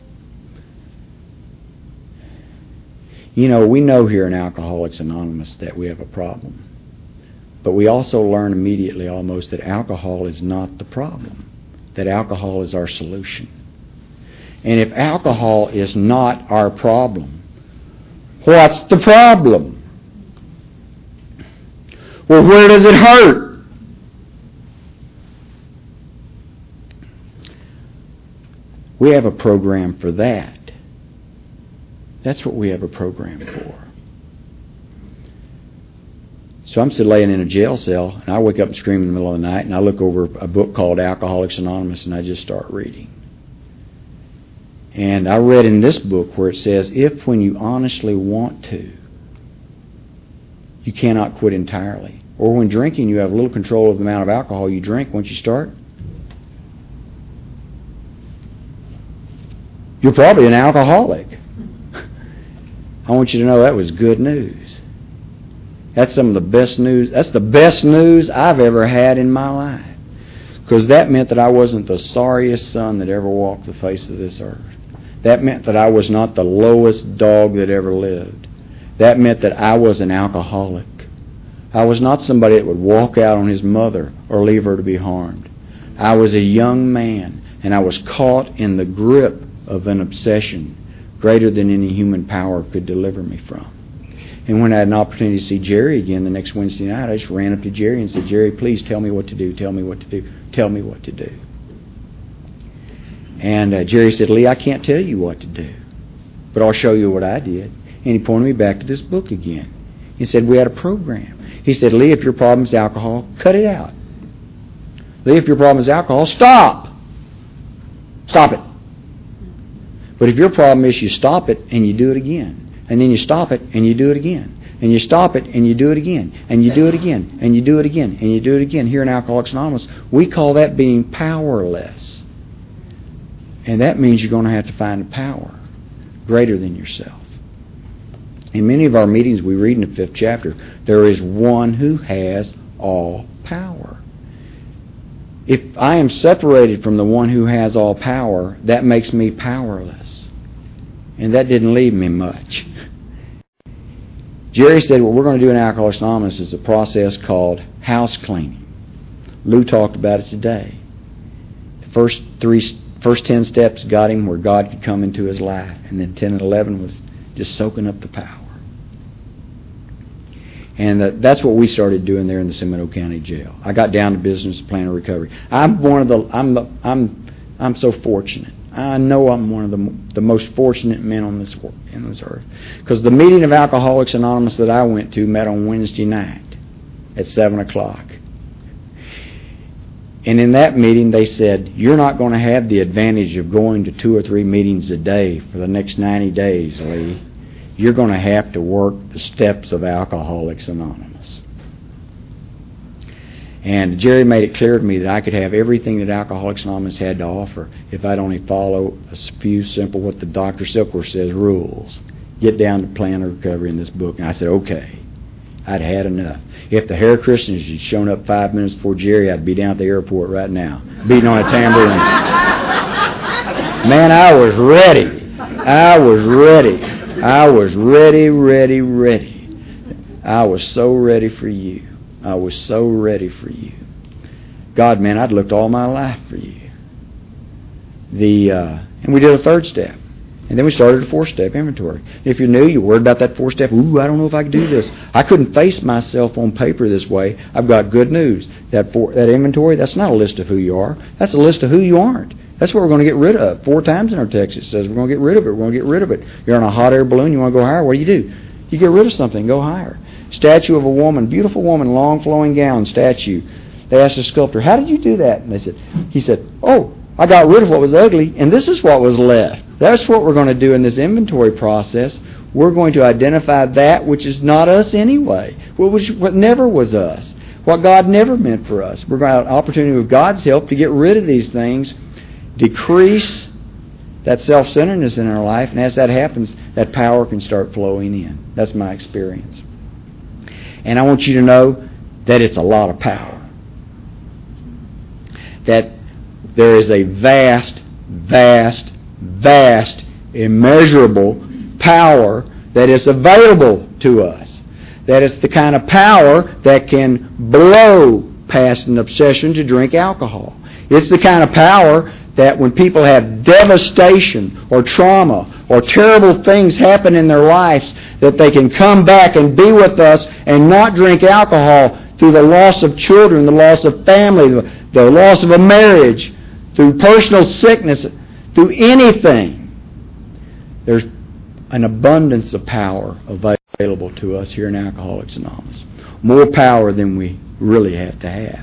A: You know, we know here in Alcoholics Anonymous that we have a problem. But we also learn immediately almost that alcohol is not the problem. That alcohol is our solution. And if alcohol is not our problem, what's the problem? Well, where does it hurt? We have a program for that. That's what we have a program for. So I'm still laying in a jail cell, and I wake up and scream in the middle of the night, and I look over a book called Alcoholics Anonymous, and I just start reading. And I read in this book where it says, if when you honestly want to, you cannot quit entirely. Or when drinking, you have little control of the amount of alcohol you drink once you start, you're probably an alcoholic. I want you to know that was good news. That's some of the best news. That's the best news I've ever had in my life. Because that meant that I wasn't the sorriest son that ever walked the face of this earth. That meant that I was not the lowest dog that ever lived. That meant that I was an alcoholic. I was not somebody that would walk out on his mother or leave her to be harmed. I was a young man, and I was caught in the grip of an obsession greater than any human power could deliver me from. And when I had an opportunity to see Jerry again the next Wednesday night, I just ran up to Jerry and said, Jerry, please tell me what to do, tell me what to do, tell me what to do. And uh, Jerry said, Lee, I can't tell you what to do, but I'll show you what I did. And he pointed me back to this book again. He said, we had a program. He said, Lee, if your problem is alcohol, cut it out. Lee, if your problem is alcohol, stop. Stop it. But if your problem is you stop it and you do it again, and then you stop it and you do it again, and you stop it and you do it again, and you do it again, and you do it again, and you do it again. Here in Alcoholics Anonymous, we call that being powerless. And that means you're going to have to find a power greater than yourself. In many of our meetings we read in the fifth chapter, there is one who has all power. If I am separated from the one who has all power, that makes me powerless. And that didn't leave me much. Jerry said what we're going to do in Alcoholics Anonymous is a process called house cleaning. Lou talked about it today. The first three, first ten steps got him where God could come into his life. And then ten and eleven was just soaking up the power. And uh, that's what we started doing there in the Seminole County Jail. I got down to business plan of recovery. I'm one of the. I'm the. I'm. I'm so fortunate. I know I'm one of the the most fortunate men on this in this earth. Because the meeting of Alcoholics Anonymous that I went to met on Wednesday night at seven o'clock. And in that meeting, they said, "You're not going to have the advantage of going to two or three meetings a day for the next ninety days, Lee. You're going to have to work the steps of Alcoholics Anonymous." And Jerry made it clear to me that I could have everything that Alcoholics Anonymous had to offer if I'd only follow a few simple, what the Doctor Silkworth says, rules. Get down to plan of recovery in this book. And I said, okay. I'd had enough. If the Hare Christians had shown up five minutes before Jerry, I'd be down at the airport right now, beating on a tambourine. Man, I was ready. I was ready. I was ready, ready, ready. I was so ready for you. I was so ready for you. God, man, I'd looked all my life for you. The uh, and we did a third step. And then we started a four-step inventory. If you're new, you're worried about that four-step. Ooh, I don't know if I can do this. I couldn't face myself on paper this way. I've got good news. That four, that inventory, that's not a list of who you are. That's a list of who you aren't. That's what we're going to get rid of. Four times in our text it says we're going to get rid of it. We're going to get rid of it. You're on a hot air balloon. You want to go higher. What do you do? You get rid of something. Go higher. Statue of a woman. Beautiful woman. Long flowing gown. Statue. They asked the sculptor, how did you do that? And they said, he said, oh, I got rid of what was ugly, and this is what was left. That's what we're going to do in this inventory process. We're going to identify that which is not us anyway, which what never was us, what God never meant for us. We're going to have an opportunity with God's help to get rid of these things, decrease that self-centeredness in our life, and as that happens, that power can start flowing in. That's my experience. And I want you to know that it's a lot of power. That there is a vast, vast, vast, immeasurable power that is available to us. That it's the kind of power that can blow past an obsession to drink alcohol. It's the kind of power that when people have devastation or trauma or terrible things happen in their lives, that they can come back and be with us and not drink alcohol through the loss of children, the loss of family, the, the loss of a marriage, through personal sickness, through anything. There's an abundance of power available to us here in Alcoholics Anonymous. More power than we really have to have.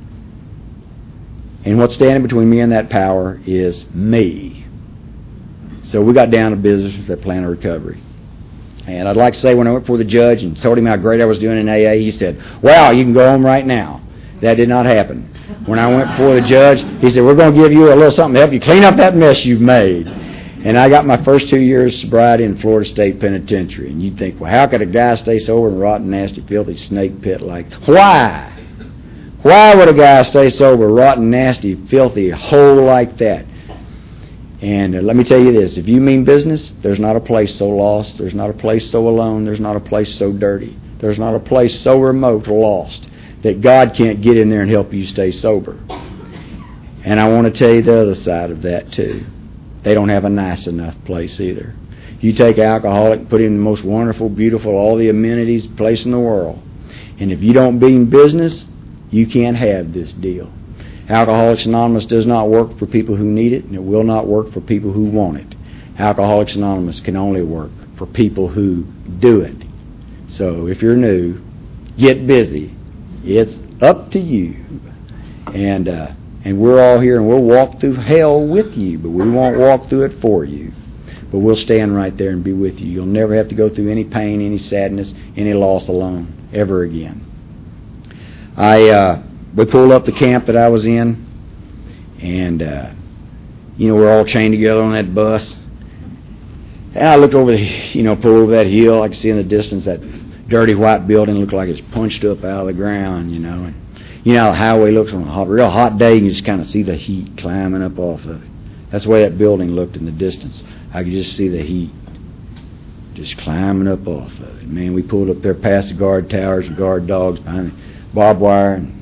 A: And what's standing between me and that power is me. So we got down to business with that plan of recovery. And I'd like to say when I went before the judge and told him how great I was doing in A A, he said, wow, you can go home right now. That did not happen. When I went before the judge, he said, we're going to give you a little something to help you clean up that mess you've made. And I got my first two years sobriety in Florida State Penitentiary. And you'd think, well, how could a guy stay sober in a rotten, nasty, filthy snake pit like that? Why? Why would a guy stay sober, rotten, nasty, filthy, hole like that? And uh, let me tell you this, if you mean business, there's not a place so lost, there's not a place so alone, there's not a place so dirty, there's not a place so remote or lost that God can't get in there and help you stay sober. And I want to tell you the other side of that too. They don't have a nice enough place either. You take an alcoholic and put him in the most wonderful, beautiful, all the amenities place in the world. And if you don't mean business, you can't have this deal. Alcoholics Anonymous does not work for people who need it, and it will not work for people who want it. Alcoholics Anonymous can only work for people who do it. So if you're new, get busy. It's up to you. And uh, and we're all here, and we'll walk through hell with you, but we won't walk through it for you. But we'll stand right there and be with you. You'll never have to go through any pain, any sadness, any loss alone ever again. I uh, we pulled up the camp that I was in, and uh, you know, we're all chained together on that bus. And I looked over the, you know, pulled over that hill. I could see in the distance that dirty white building looked like it's punched up out of the ground, you know. And you know how the highway looks on a hot, real hot day. You can just kind of see the heat climbing up off of it. That's the way that building looked in the distance. I could just see the heat just climbing up off of it. Man, we pulled up there past the guard towers and guard dogs behind the barbed wire and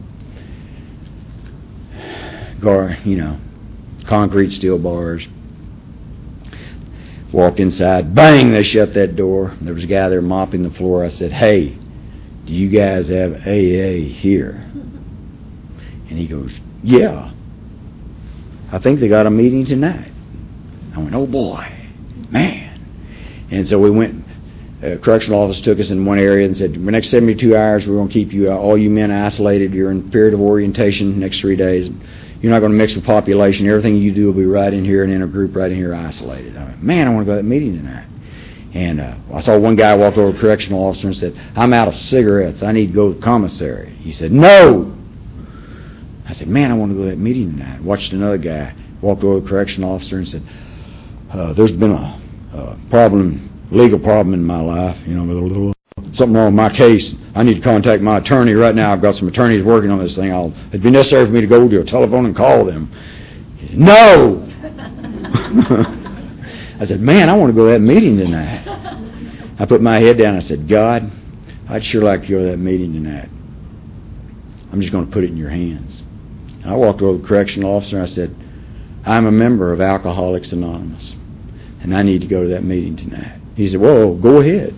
A: guard, you know, concrete steel bars. Walked inside, bang, they shut that door. There was a guy there mopping the floor. I said, hey, do you guys have A A here? And he goes, yeah. I think they got a meeting tonight. I went, oh boy, man. And so we went, uh, correctional office took us in one area and said, for the next seventy-two hours, we're going to keep you, uh, all you men isolated. You're in period of orientation the next three days. You're not going to mix with population. Everything you do will be right in here and in a group right in here isolated. I went, man, I want to go to that meeting tonight. And uh, I saw one guy walk over to a correctional officer and said, I'm out of cigarettes. I need to go to the commissary. He said, no. I said, man, I want to go to that meeting tonight. Watched another guy walk over to a correctional officer and said, uh, there's been a, a problem, legal problem in my life, you know, something wrong with my case. I need to contact my attorney right now. I've got some attorneys working on this thing. I'll, it'd be necessary for me to go to a telephone and call them. He said, no! I said, man, I want to go to that meeting tonight. I put my head down and I said, God, I'd sure like to go to that meeting tonight. I'm just going to put it in your hands. I walked over to the correctional officer and I said, I'm a member of Alcoholics Anonymous, and I need to go to that meeting tonight. He said, well, go ahead.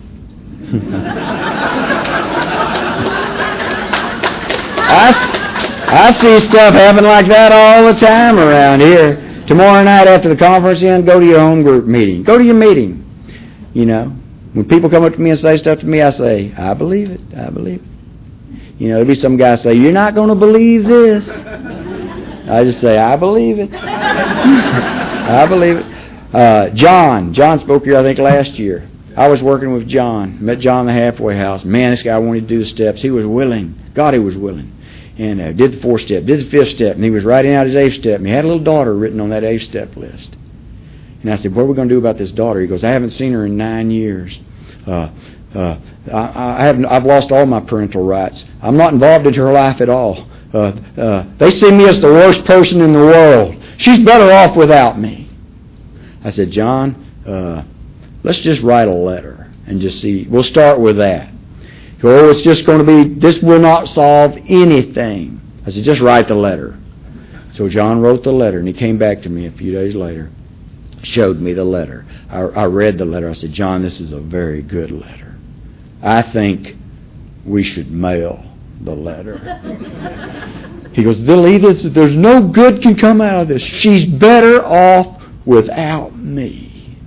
A: I, I see stuff happen like that all the time around here. Tomorrow night after the conference end, go to your home group meeting. Go to your meeting. You know, when people come up to me and say stuff to me, I say, I believe it, I believe it. You know, there'll be some guy say, "You're not going to believe this." I just say, "I believe it." I believe it. Uh, John. John spoke here, I think, last year. I was working with John. Met John in the halfway house. Man, this guy wanted to do the steps. He was willing. God, he was willing. And uh, did the fourth step, did the fifth step, and he was writing out his eighth step. And he had a little daughter written on that eighth step list. And I said, "What are we going to do about this daughter?" He goes, "I haven't seen her in nine years. Uh, uh, I, I haven't. I've lost all my parental rights. I'm not involved into her life at all. Uh, uh, they see me as the worst person in the world. She's better off without me." I said, "John, uh, let's just write a letter and just see. We'll start with that." He goes, "Oh, it's just going to be, this will not solve anything." I said, "Just write the letter." So John wrote the letter, and he came back to me a few days later, showed me the letter. I, I read the letter. I said, "John, this is a very good letter. I think we should mail the letter." He goes, "Lee, this, there's no good can come out of this. She's better off without me.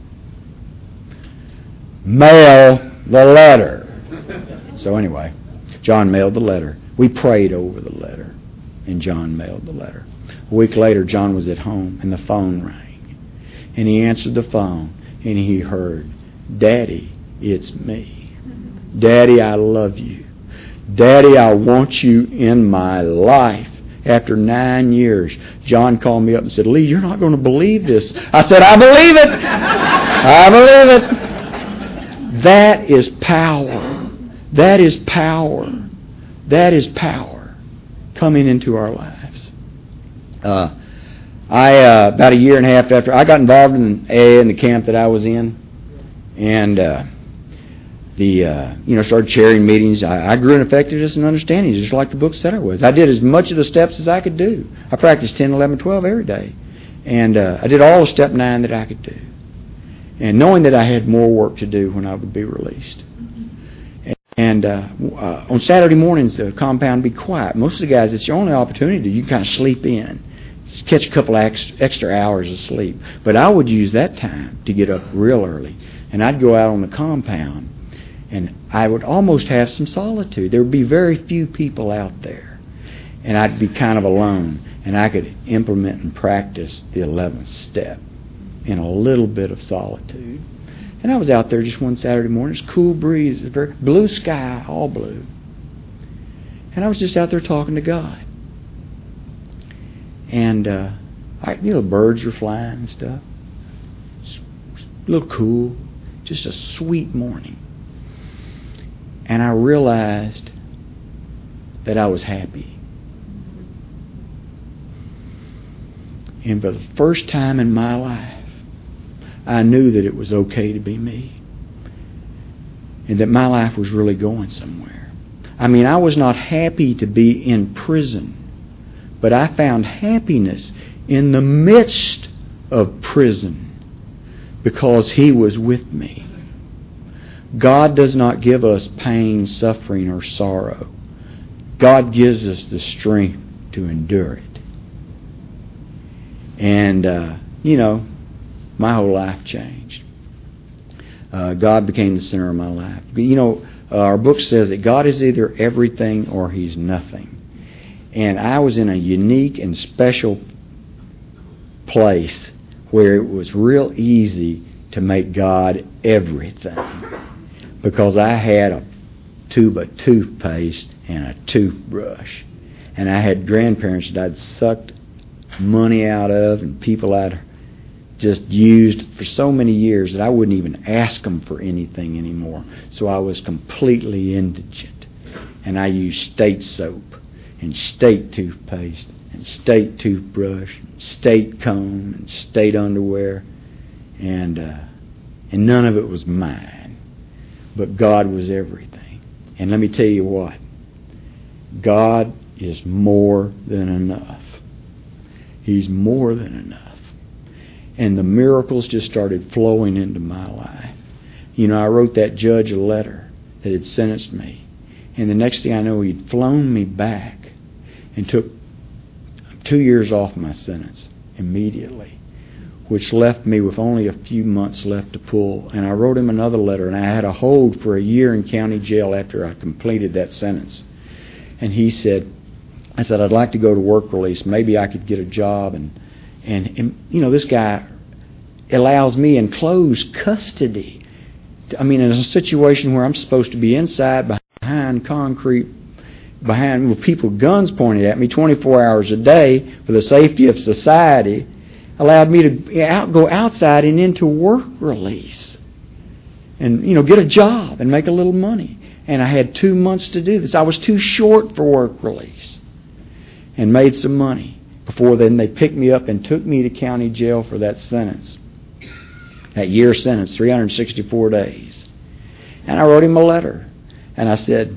A: Mail the letter." So anyway, John mailed the letter. We prayed over the letter, and John mailed the letter. A week later, John was at home, and the phone rang. And he answered the phone, and he heard, "Daddy, it's me. Daddy, I love you. Daddy, I want you in my life." After nine years, John called me up and said, "Lee, you're not going to believe this." I said, "I believe it. I believe it." That is power. That is power. That is power coming into our lives. Uh, I uh, about a year and a half after I got involved in A A in the camp that I was in, and uh, the uh, you know started chairing meetings. I, I grew in effectiveness and understanding, just like the book said I was. I did as much of the steps as I could do. I practiced ten, eleven, twelve every day, and uh, I did all of step nine that I could do, and knowing that I had more work to do when I would be released. And uh, uh, on Saturday mornings, the compound would be quiet. Most of the guys, it's your only opportunity. You can kind of sleep in, just catch a couple ex- extra hours of sleep. But I would use that time to get up real early, and I'd go out on the compound, and I would almost have some solitude. There would be very few people out there, and I'd be kind of alone, and I could implement and practice the eleventh step in a little bit of solitude. And I was out there just one Saturday morning. It's cool breeze, it was very blue sky, all blue. And I was just out there talking to God. And uh, I, you know, birds were flying and stuff. It's a little cool, just a sweet morning. And I realized that I was happy. And for the first time in my life, I knew that it was okay to be me, and that my life was really going somewhere. I mean, I was not happy to be in prison, but I found happiness in the midst of prison because He was with me. God does not give us pain, suffering, or sorrow. God gives us the strength to endure it. And, uh, you know, my whole life changed. Uh, God became the center of my life. You know, uh, our book says that God is either everything or He's nothing. And I was in a unique and special place where it was real easy to make God everything, because I had a tube of toothpaste and a toothbrush. And I had grandparents that I'd sucked money out of, and people I'd just used for so many years that I wouldn't even ask them for anything anymore. So I was completely indigent. And I used state soap and state toothpaste and state toothbrush, and state comb and state underwear, and uh, and none of it was mine. But God was everything. And let me tell you what, God is more than enough. He's more than enough. And the miracles just started flowing into my life. You know, I wrote that judge a letter that had sentenced me. And the next thing I know, he'd flown me back and took two years off my sentence immediately, which left me with only a few months left to pull. And I wrote him another letter, and I had a hold for a year in county jail after I completed that sentence. And he said, I said, I'd like to go to work release. Maybe I could get a job. And, and, and you know, this guy allows me in close custody. I mean, in a situation where I'm supposed to be inside behind concrete, behind with people with guns pointed at me twenty-four hours a day for the safety of society, allowed me to out, go outside and into work release. And, you know, get a job and make a little money. And I had two months to do this. I was too short for work release. And made some money. Before then, they picked me up and took me to county jail for that sentence. That year sentence, three hundred sixty-four days. And I wrote him a letter. And I said,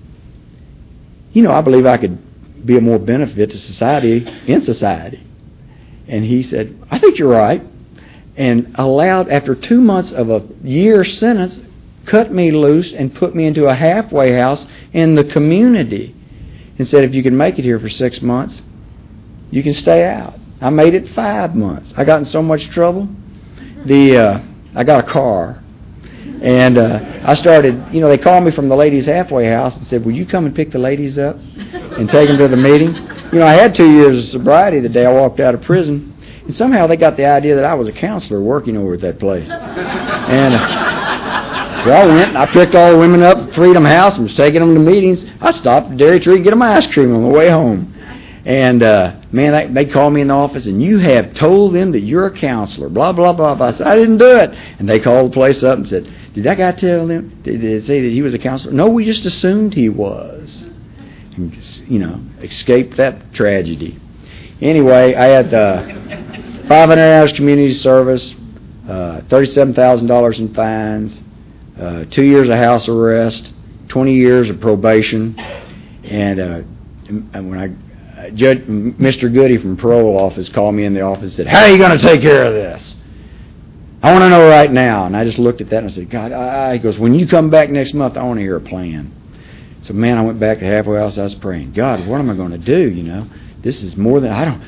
A: you know, I believe I could be of more benefit to society, in society. And he said, I think you're right. And allowed, after two months of a year sentence, cut me loose and put me into a halfway house in the community. And said, if you can make it here for six months, you can stay out. I made it five months. I got in so much trouble. The uh, I got a car. And uh, I started, you know, they called me from the ladies' halfway house and said, will you come and pick the ladies up and take them to the meeting? You know, I had two years of sobriety the day I walked out of prison. And somehow they got the idea that I was a counselor working over at that place. And uh, so I went and I picked all the women up at Freedom House and was taking them to meetings. I stopped at Dairy Tree to get them ice cream on the way home. And, uh, man, they, they called me in the office, and you have told them that you're a counselor, blah, blah, blah, blah. I said, I didn't do it. And they called the place up and said, did that guy tell them, did they say that he was a counselor? No, we just assumed he was. And, you know, escaped that tragedy. Anyway, I had uh, five hundred hours community service, uh, thirty-seven thousand dollars in fines, uh, two years of house arrest, twenty years of probation, and, uh, and when I, uh, Judge Mister Goody from parole office called me in the office and said, how are you going to take care of this? I want to know right now. And I just looked at that and I said, God, I, I, he goes, when you come back next month, I want to hear a plan. So, man, I went back to halfway house. I was praying, God, what am I going to do, you know? This is more than, I don't,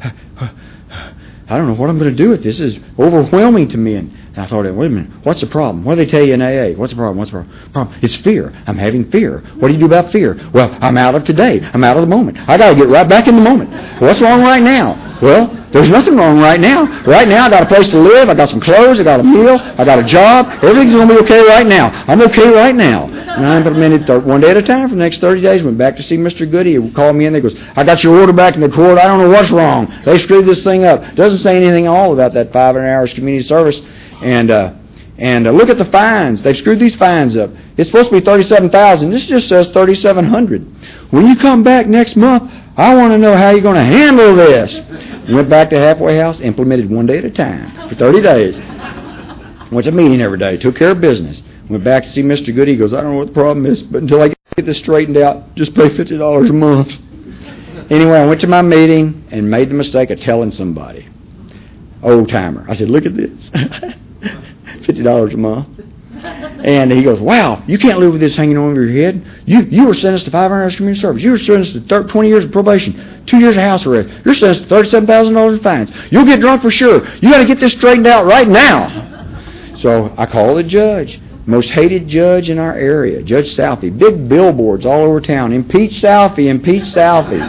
A: I don't know what I'm going to do with this. This is overwhelming to me. And I thought, wait a minute, what's the problem? What do they tell you in A A? What's the problem? What's the problem? problem? It's fear. I'm having fear. What do you do about fear? Well, I'm out of today. I'm out of the moment. I got to get right back in the moment. What's wrong right now? Well, there's nothing wrong right now. Right now, I got a place to live. I got some clothes. I got a meal. I got a job. Everything's going to be okay right now. I'm okay right now. And I implemented th- one day at a time for the next thirty days. Went back to see Mister Goody. He called me in. He goes, I got your order back in the court. I don't know what's wrong. They screwed this thing up. Doesn't say anything at all about that five hundred hours community service. And uh, and uh, look at the fines. They've screwed these fines up. It's supposed to be thirty-seven thousand dollars. This just says thirty-seven hundred dollars. When you come back next month, I want to know how you're going to handle this. Went back to halfway house, implemented one day at a time for thirty days. Went to a meeting every day, took care of business. Went back to see Mister Goody. He goes, I don't know what the problem is, but until I get this straightened out, just pay fifty dollars a month. Anyway, I went to my meeting and made the mistake of telling somebody. Old timer. I said, look at this. fifty dollars a month. And he goes, wow, you can't live with this hanging over your head. You you were sentenced to five hundred hours community service. You were sentenced to thirty, twenty years of probation, two years of house arrest. You're sentenced to thirty-seven thousand dollars in fines. You'll get drunk for sure. You got to get this straightened out right now. So I called the judge, most hated judge in our area, Judge Southey. Big billboards all over town. Impeach Southey, impeach Southey.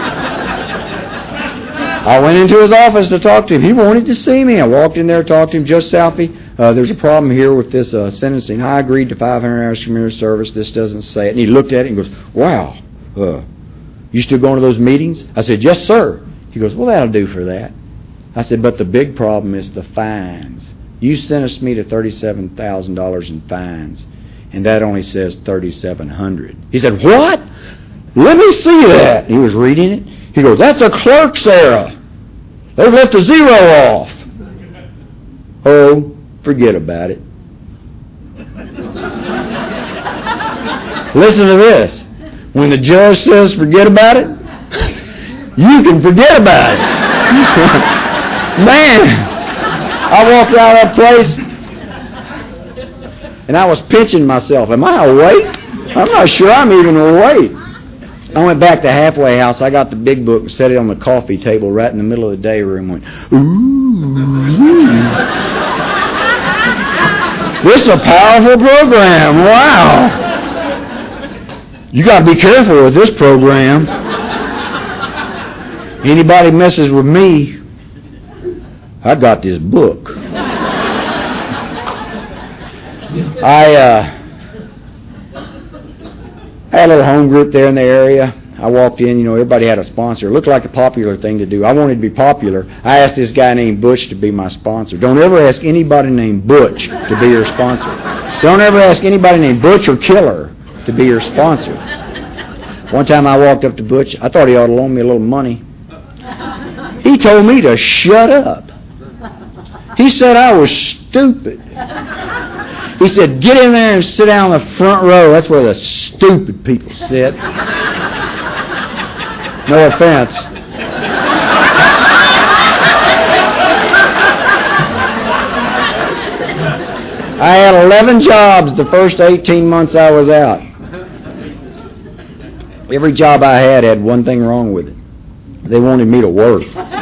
A: I went into his office to talk to him. He wanted to see me. I walked in there, talked to him. Judge Southey, uh, there's a problem here with this uh, sentencing. I agreed to five hundred hours community service. This doesn't say it. And he looked at it and goes, wow, uh, you still going to those meetings? I said, yes, sir. He goes, well, that'll do for that. I said, but the big problem is the fines. You sentenced me to thirty-seven thousand dollars in fines, and that only says thirty-seven hundred dollars. He said, what? Let me see that. He was reading it. He goes, that's a clerk's error. They've left a zero off. Oh, forget about it. Listen to this. When the judge says forget about it, you can forget about it. Man, I walked out of that place and I was pinching myself. Am I awake? I'm not sure I'm even awake. I went back to halfway house. I got the big book and set it on the coffee table right in the middle of the day room. Went, ooh. This is a powerful program. Wow. You got to be careful with this program. Anybody messes with me, I got this book. I uh, had a little home group there in the area. I walked in, you know, everybody had a sponsor. It looked like a popular thing to do. I wanted to be popular. I asked this guy named Butch to be my sponsor. Don't ever ask anybody named Butch to be your sponsor. Don't ever ask anybody named Butch or Killer to be your sponsor. One time I walked up to Butch. I thought he ought to loan me a little money. He told me to shut up. He said I was stupid. He said, get in there and sit down in the front row. That's where the stupid people sit. No offense. I had eleven jobs the first eighteen months I was out. Every job I had had one thing wrong with it. They wanted me to work.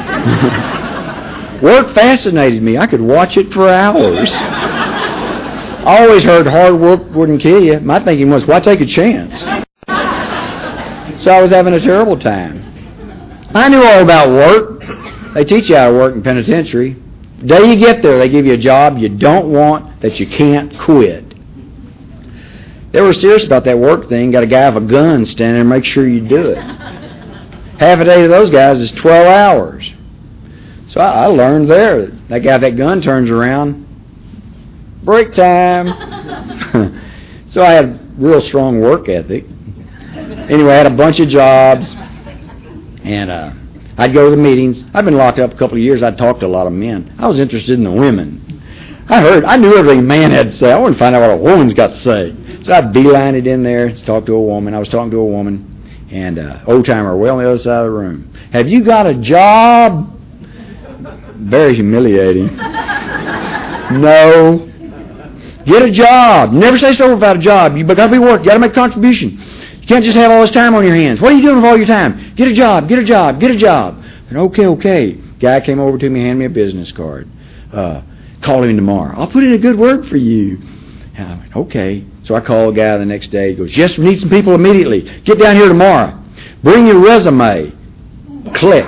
A: Work fascinated me. I could watch it for hours. I always heard hard work wouldn't kill you. My thinking was, why take a chance? So I was having a terrible time. I knew all about work. They teach you how to work in penitentiary. The day you get there, they give you a job you don't want that you can't quit. They were serious about that work thing. Got a guy with a gun standing there and make sure you do it. Half a day to those guys is twelve hours. So I, I learned there. That guy with that gun turns around. Break time. So I had a real strong work ethic. Anyway, I had a bunch of jobs. And uh, I'd go to the meetings. I'd been locked up a couple of years. I'd talked to a lot of men. I was interested in the women. I heard, I knew everything a man had to say. I wanted to find out what a woman's got to say. So I'd beeline it in there to talk to a woman. I was talking to a woman. And uh, old-timer way on the other side of the room. Have you got a job? Very humiliating. No. Get a job. Never say so about a job. You got to be working. You got to make a contribution. You can't just have all this time on your hands. What are you doing with all your time? Get a job. Get a job. Get a job. And okay, okay. Guy came over to me, handed me a business card. Uh, call him tomorrow. I'll put in a good word for you. And I went, okay. So I called the guy the next day. He goes, yes, we need some people immediately. Get down here tomorrow. Bring your resume. Click.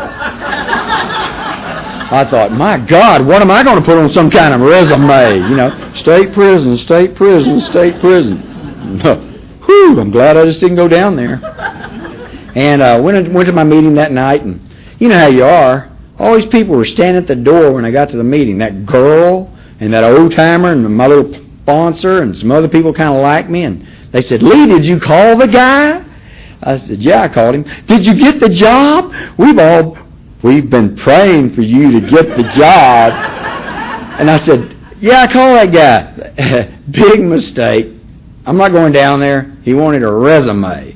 A: I thought, my God, what am I going to put on some kind of resume? You know, state prison, state prison, state prison. Whew, I'm glad I just didn't go down there. And I uh, went, went to my meeting that night, and you know how you are. All these people were standing at the door when I got to the meeting. That girl and that old-timer and my little sponsor and some other people kind of like me. And they said, Lee, did you call the guy? I said, yeah, I called him. Did you get the job? We've all... We've been praying for you to get the job. And I said, yeah, I called that guy. Big mistake. I'm not going down there. He wanted a resume.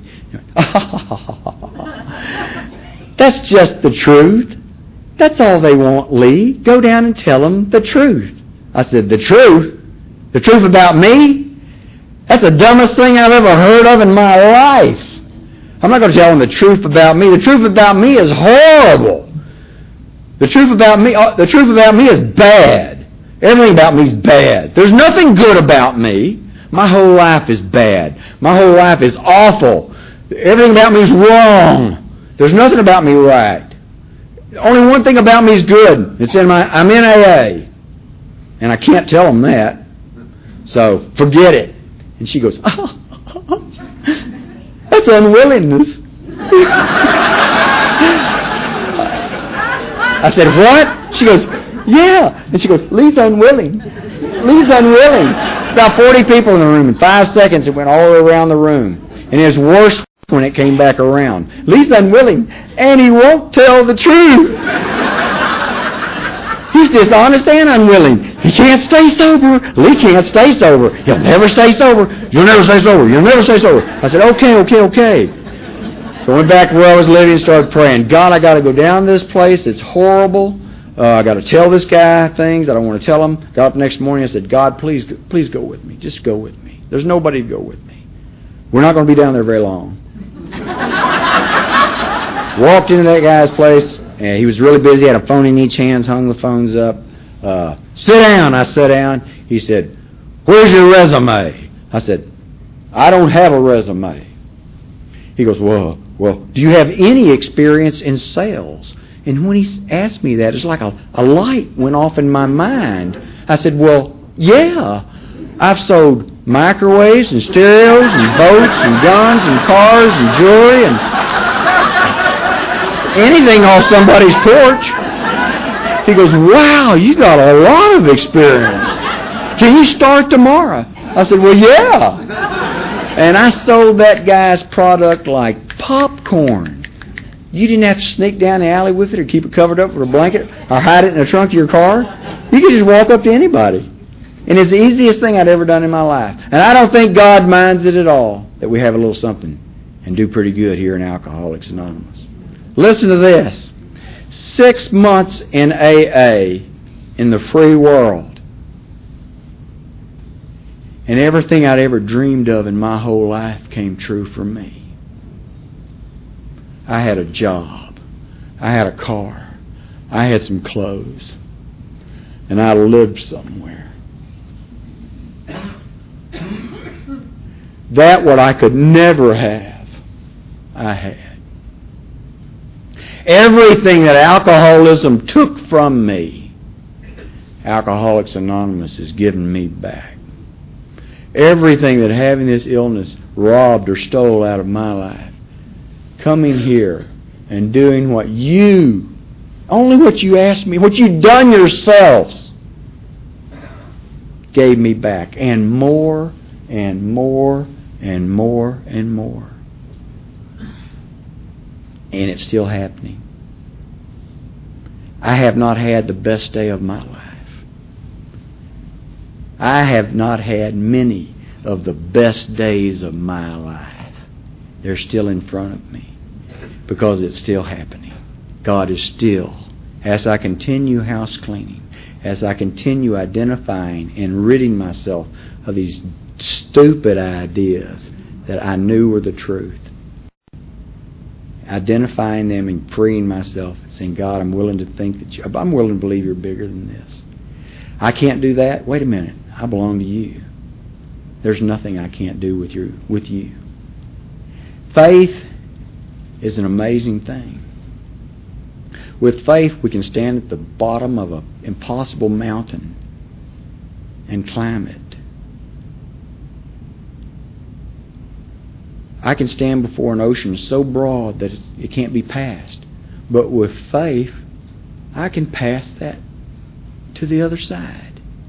A: That's just the truth. That's all they want, Lee. Go down and tell them the truth. I said, the truth? The truth about me? That's the dumbest thing I've ever heard of in my life. I'm not going to tell them the truth about me. The truth about me is horrible. The truth about me, uh, the truth about me is bad. Everything about me is bad. There's nothing good about me. My whole life is bad. My whole life is awful. Everything about me is wrong. There's nothing about me right. Only one thing about me is good. It's in my, I'm in A A. And I can't tell them that. So, forget it. And she goes, oh, that's unwillingness. I said, what? She goes, yeah. And she goes, Lee's unwilling. Lee's unwilling. About forty people in the room. In five seconds, it went all the way around the room. And it was worse when it came back around. Lee's unwilling, and he won't tell the truth. He's dishonest and unwilling. He can't stay sober. Lee can't stay sober. He'll never stay sober. You'll never stay sober. You'll never stay sober. I said, okay, okay, okay. So I went back where I was living and started praying. God, I got to go down to this place. It's horrible. Uh, I got to tell this guy things I don't want to tell him. Got up the next morning and said, God, please, please go with me. Just go with me. There's nobody to go with me. We're not going to be down there very long. Walked into that guy's place, and he was really busy. He had a phone in each hand, hung the phones up. Uh, sit down. I sat down. He said, where's your resume? I said, I don't have a resume. He goes, well, well, do you have any experience in sales? And when he asked me that, it's like a, a light went off in my mind. I said, well, yeah. I've sold microwaves and stereos and boats and guns and cars and jewelry and anything off somebody's porch. He goes, wow, you got a lot of experience. Can you start tomorrow? I said, well, yeah. And I sold that guy's product like popcorn. You didn't have to sneak down the alley with it or keep it covered up with a blanket or hide it in the trunk of your car. You could just walk up to anybody. And it's the easiest thing I'd ever done in my life. And I don't think God minds it at all that we have a little something and do pretty good here in Alcoholics Anonymous. Listen to this. Six months in A A in the free world. And everything I'd ever dreamed of in my whole life came true for me. I had a job. I had a car. I had some clothes. And I lived somewhere. That what I could never have, I had. Everything that alcoholism took from me, Alcoholics Anonymous has given me back. Everything that having this illness robbed or stole out of my life, coming here and doing what you, only what you asked me, what you'd done yourselves, gave me back. And more and more and more and more. And it's still happening. I have not had the best day of my life. I have not had many of the best days of my life. They're still in front of me because it's still happening. God is still, as I continue house cleaning, as I continue identifying and ridding myself of these stupid ideas that I knew were the truth, identifying them and freeing myself and saying, God, I'm willing to think that you, I'm willing to believe you're bigger than this. I can't do that. Wait a minute. I belong to you. There's nothing I can't do with you. With you. Faith is an amazing thing. With faith, we can stand at the bottom of an impossible mountain and climb it. I can stand before an ocean so broad that it's, it can't be passed. But with faith, I can pass that to the other side.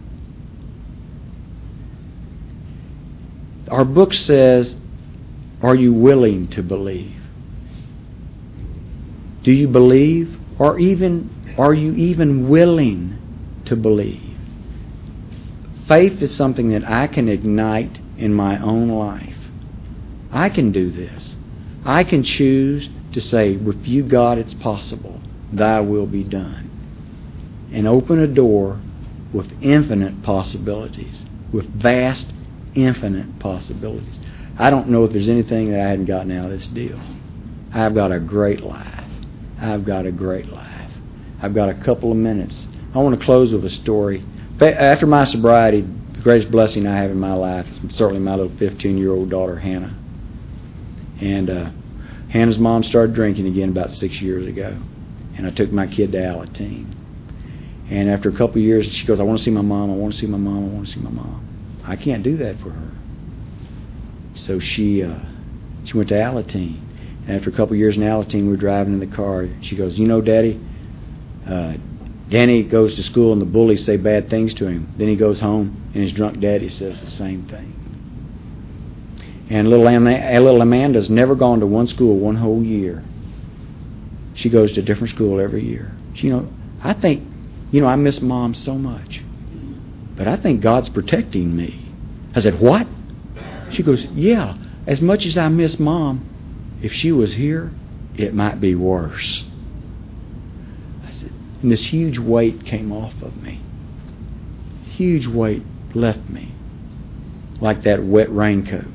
A: Our book says, are you willing to believe? Do you believe? Or even are you even willing to believe? Faith is something that I can ignite in my own life. I can do this. I can choose to say, with you, God, it's possible. Thy will be done. And open a door with infinite possibilities, with vast, infinite possibilities. I don't know if there's anything that I hadn't gotten out of this deal. I've got a great life. I've got a great life. I've got a couple of minutes. I want to close with a story. After my sobriety, the greatest blessing I have in my life is certainly my little fifteen-year-old daughter, Hannah. And uh, Hannah's mom started drinking again about six years ago. And I took my kid to Alateen. And after a couple of years, she goes, I want to see my mom, I want to see my mom, I want to see my mom. I can't do that for her. So she uh, she went to Alateen. And after a couple of years in Alateen, we were driving in the car. She goes, you know, Daddy, uh, Danny goes to school and the bullies say bad things to him. Then he goes home and his drunk daddy says the same thing. And little, Ama- little Amanda's never gone to one school one whole year. She goes to a different school every year. She, you know, I think, you know, I miss Mom so much. But I think God's protecting me. I said, what? She goes, yeah, as much as I miss Mom, if she was here, it might be worse. I said, and this huge weight came off of me. Huge weight left me. Like that wet raincoat.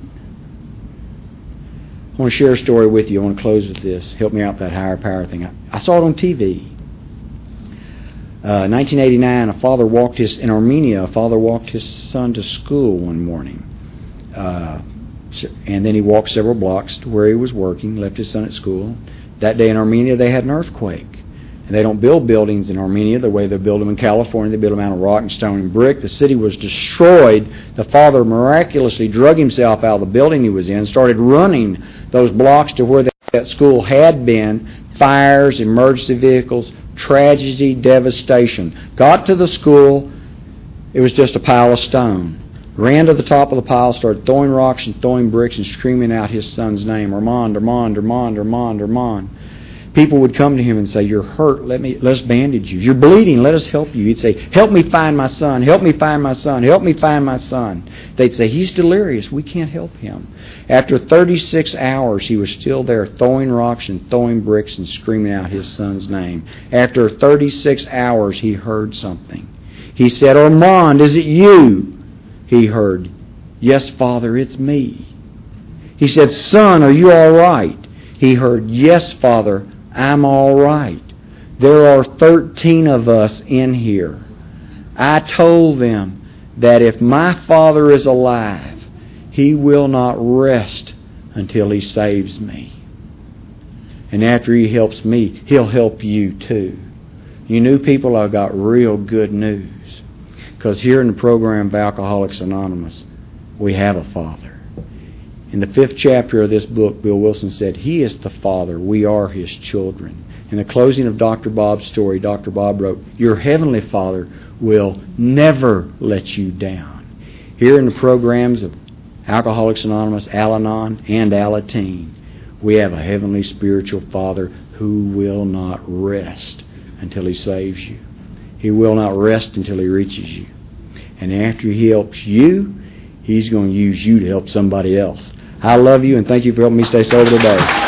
A: I want to share a story with you. I want to close with this. Help me out with that higher power thing. I, I saw it on T V. Uh, nineteen eighty-nine, a father walked his, in Armenia, a father walked his son to school one morning. Uh, And then he walked several blocks to where he was working, left his son at school. That day in Armenia, they had an earthquake. And they don't build buildings in Armenia the way they build them in California. They build them out of rock and stone and brick. The city was destroyed. The father miraculously drug himself out of the building he was in, started running those blocks to where that school had been. Fires, emergency vehicles, tragedy, devastation. Got to the school, it was just a pile of stone. Ran to the top of the pile, started throwing rocks and throwing bricks and screaming out his son's name, Armand, Armand, Armand, Armand, Armand. People would come to him and say, "You're hurt. Let me let's bandage you. You're bleeding. Let us help you." He'd say, "Help me find my son. Help me find my son. Help me find my son." They'd say, "He's delirious. We can't help him." After thirty-six hours, he was still there throwing rocks and throwing bricks and screaming out his son's name. After thirty-six hours, he heard something. He said, "Armand, is it you?" He heard, "Yes, Father, it's me." He said, "Son, are you all right?" He heard, "Yes, Father, I'm all right. There are thirteen of us in here. I told them that if my Father is alive, He will not rest until He saves me. And after He helps me, He'll help you too." You new people, I've got real good news. Because here in the program of Alcoholics Anonymous, we have a Father. In the fifth chapter of this book, Bill Wilson said, He is the Father. We are His children. In the closing of Doctor Bob's story, Doctor Bob wrote, "Your Heavenly Father will never let you down." Here in the programs of Alcoholics Anonymous, Al-Anon, and Alateen, we have a Heavenly Spiritual Father who will not rest until He saves you. He will not rest until He reaches you. And after He helps you, He's going to use you to help somebody else. I love you, and thank you for helping me stay sober today.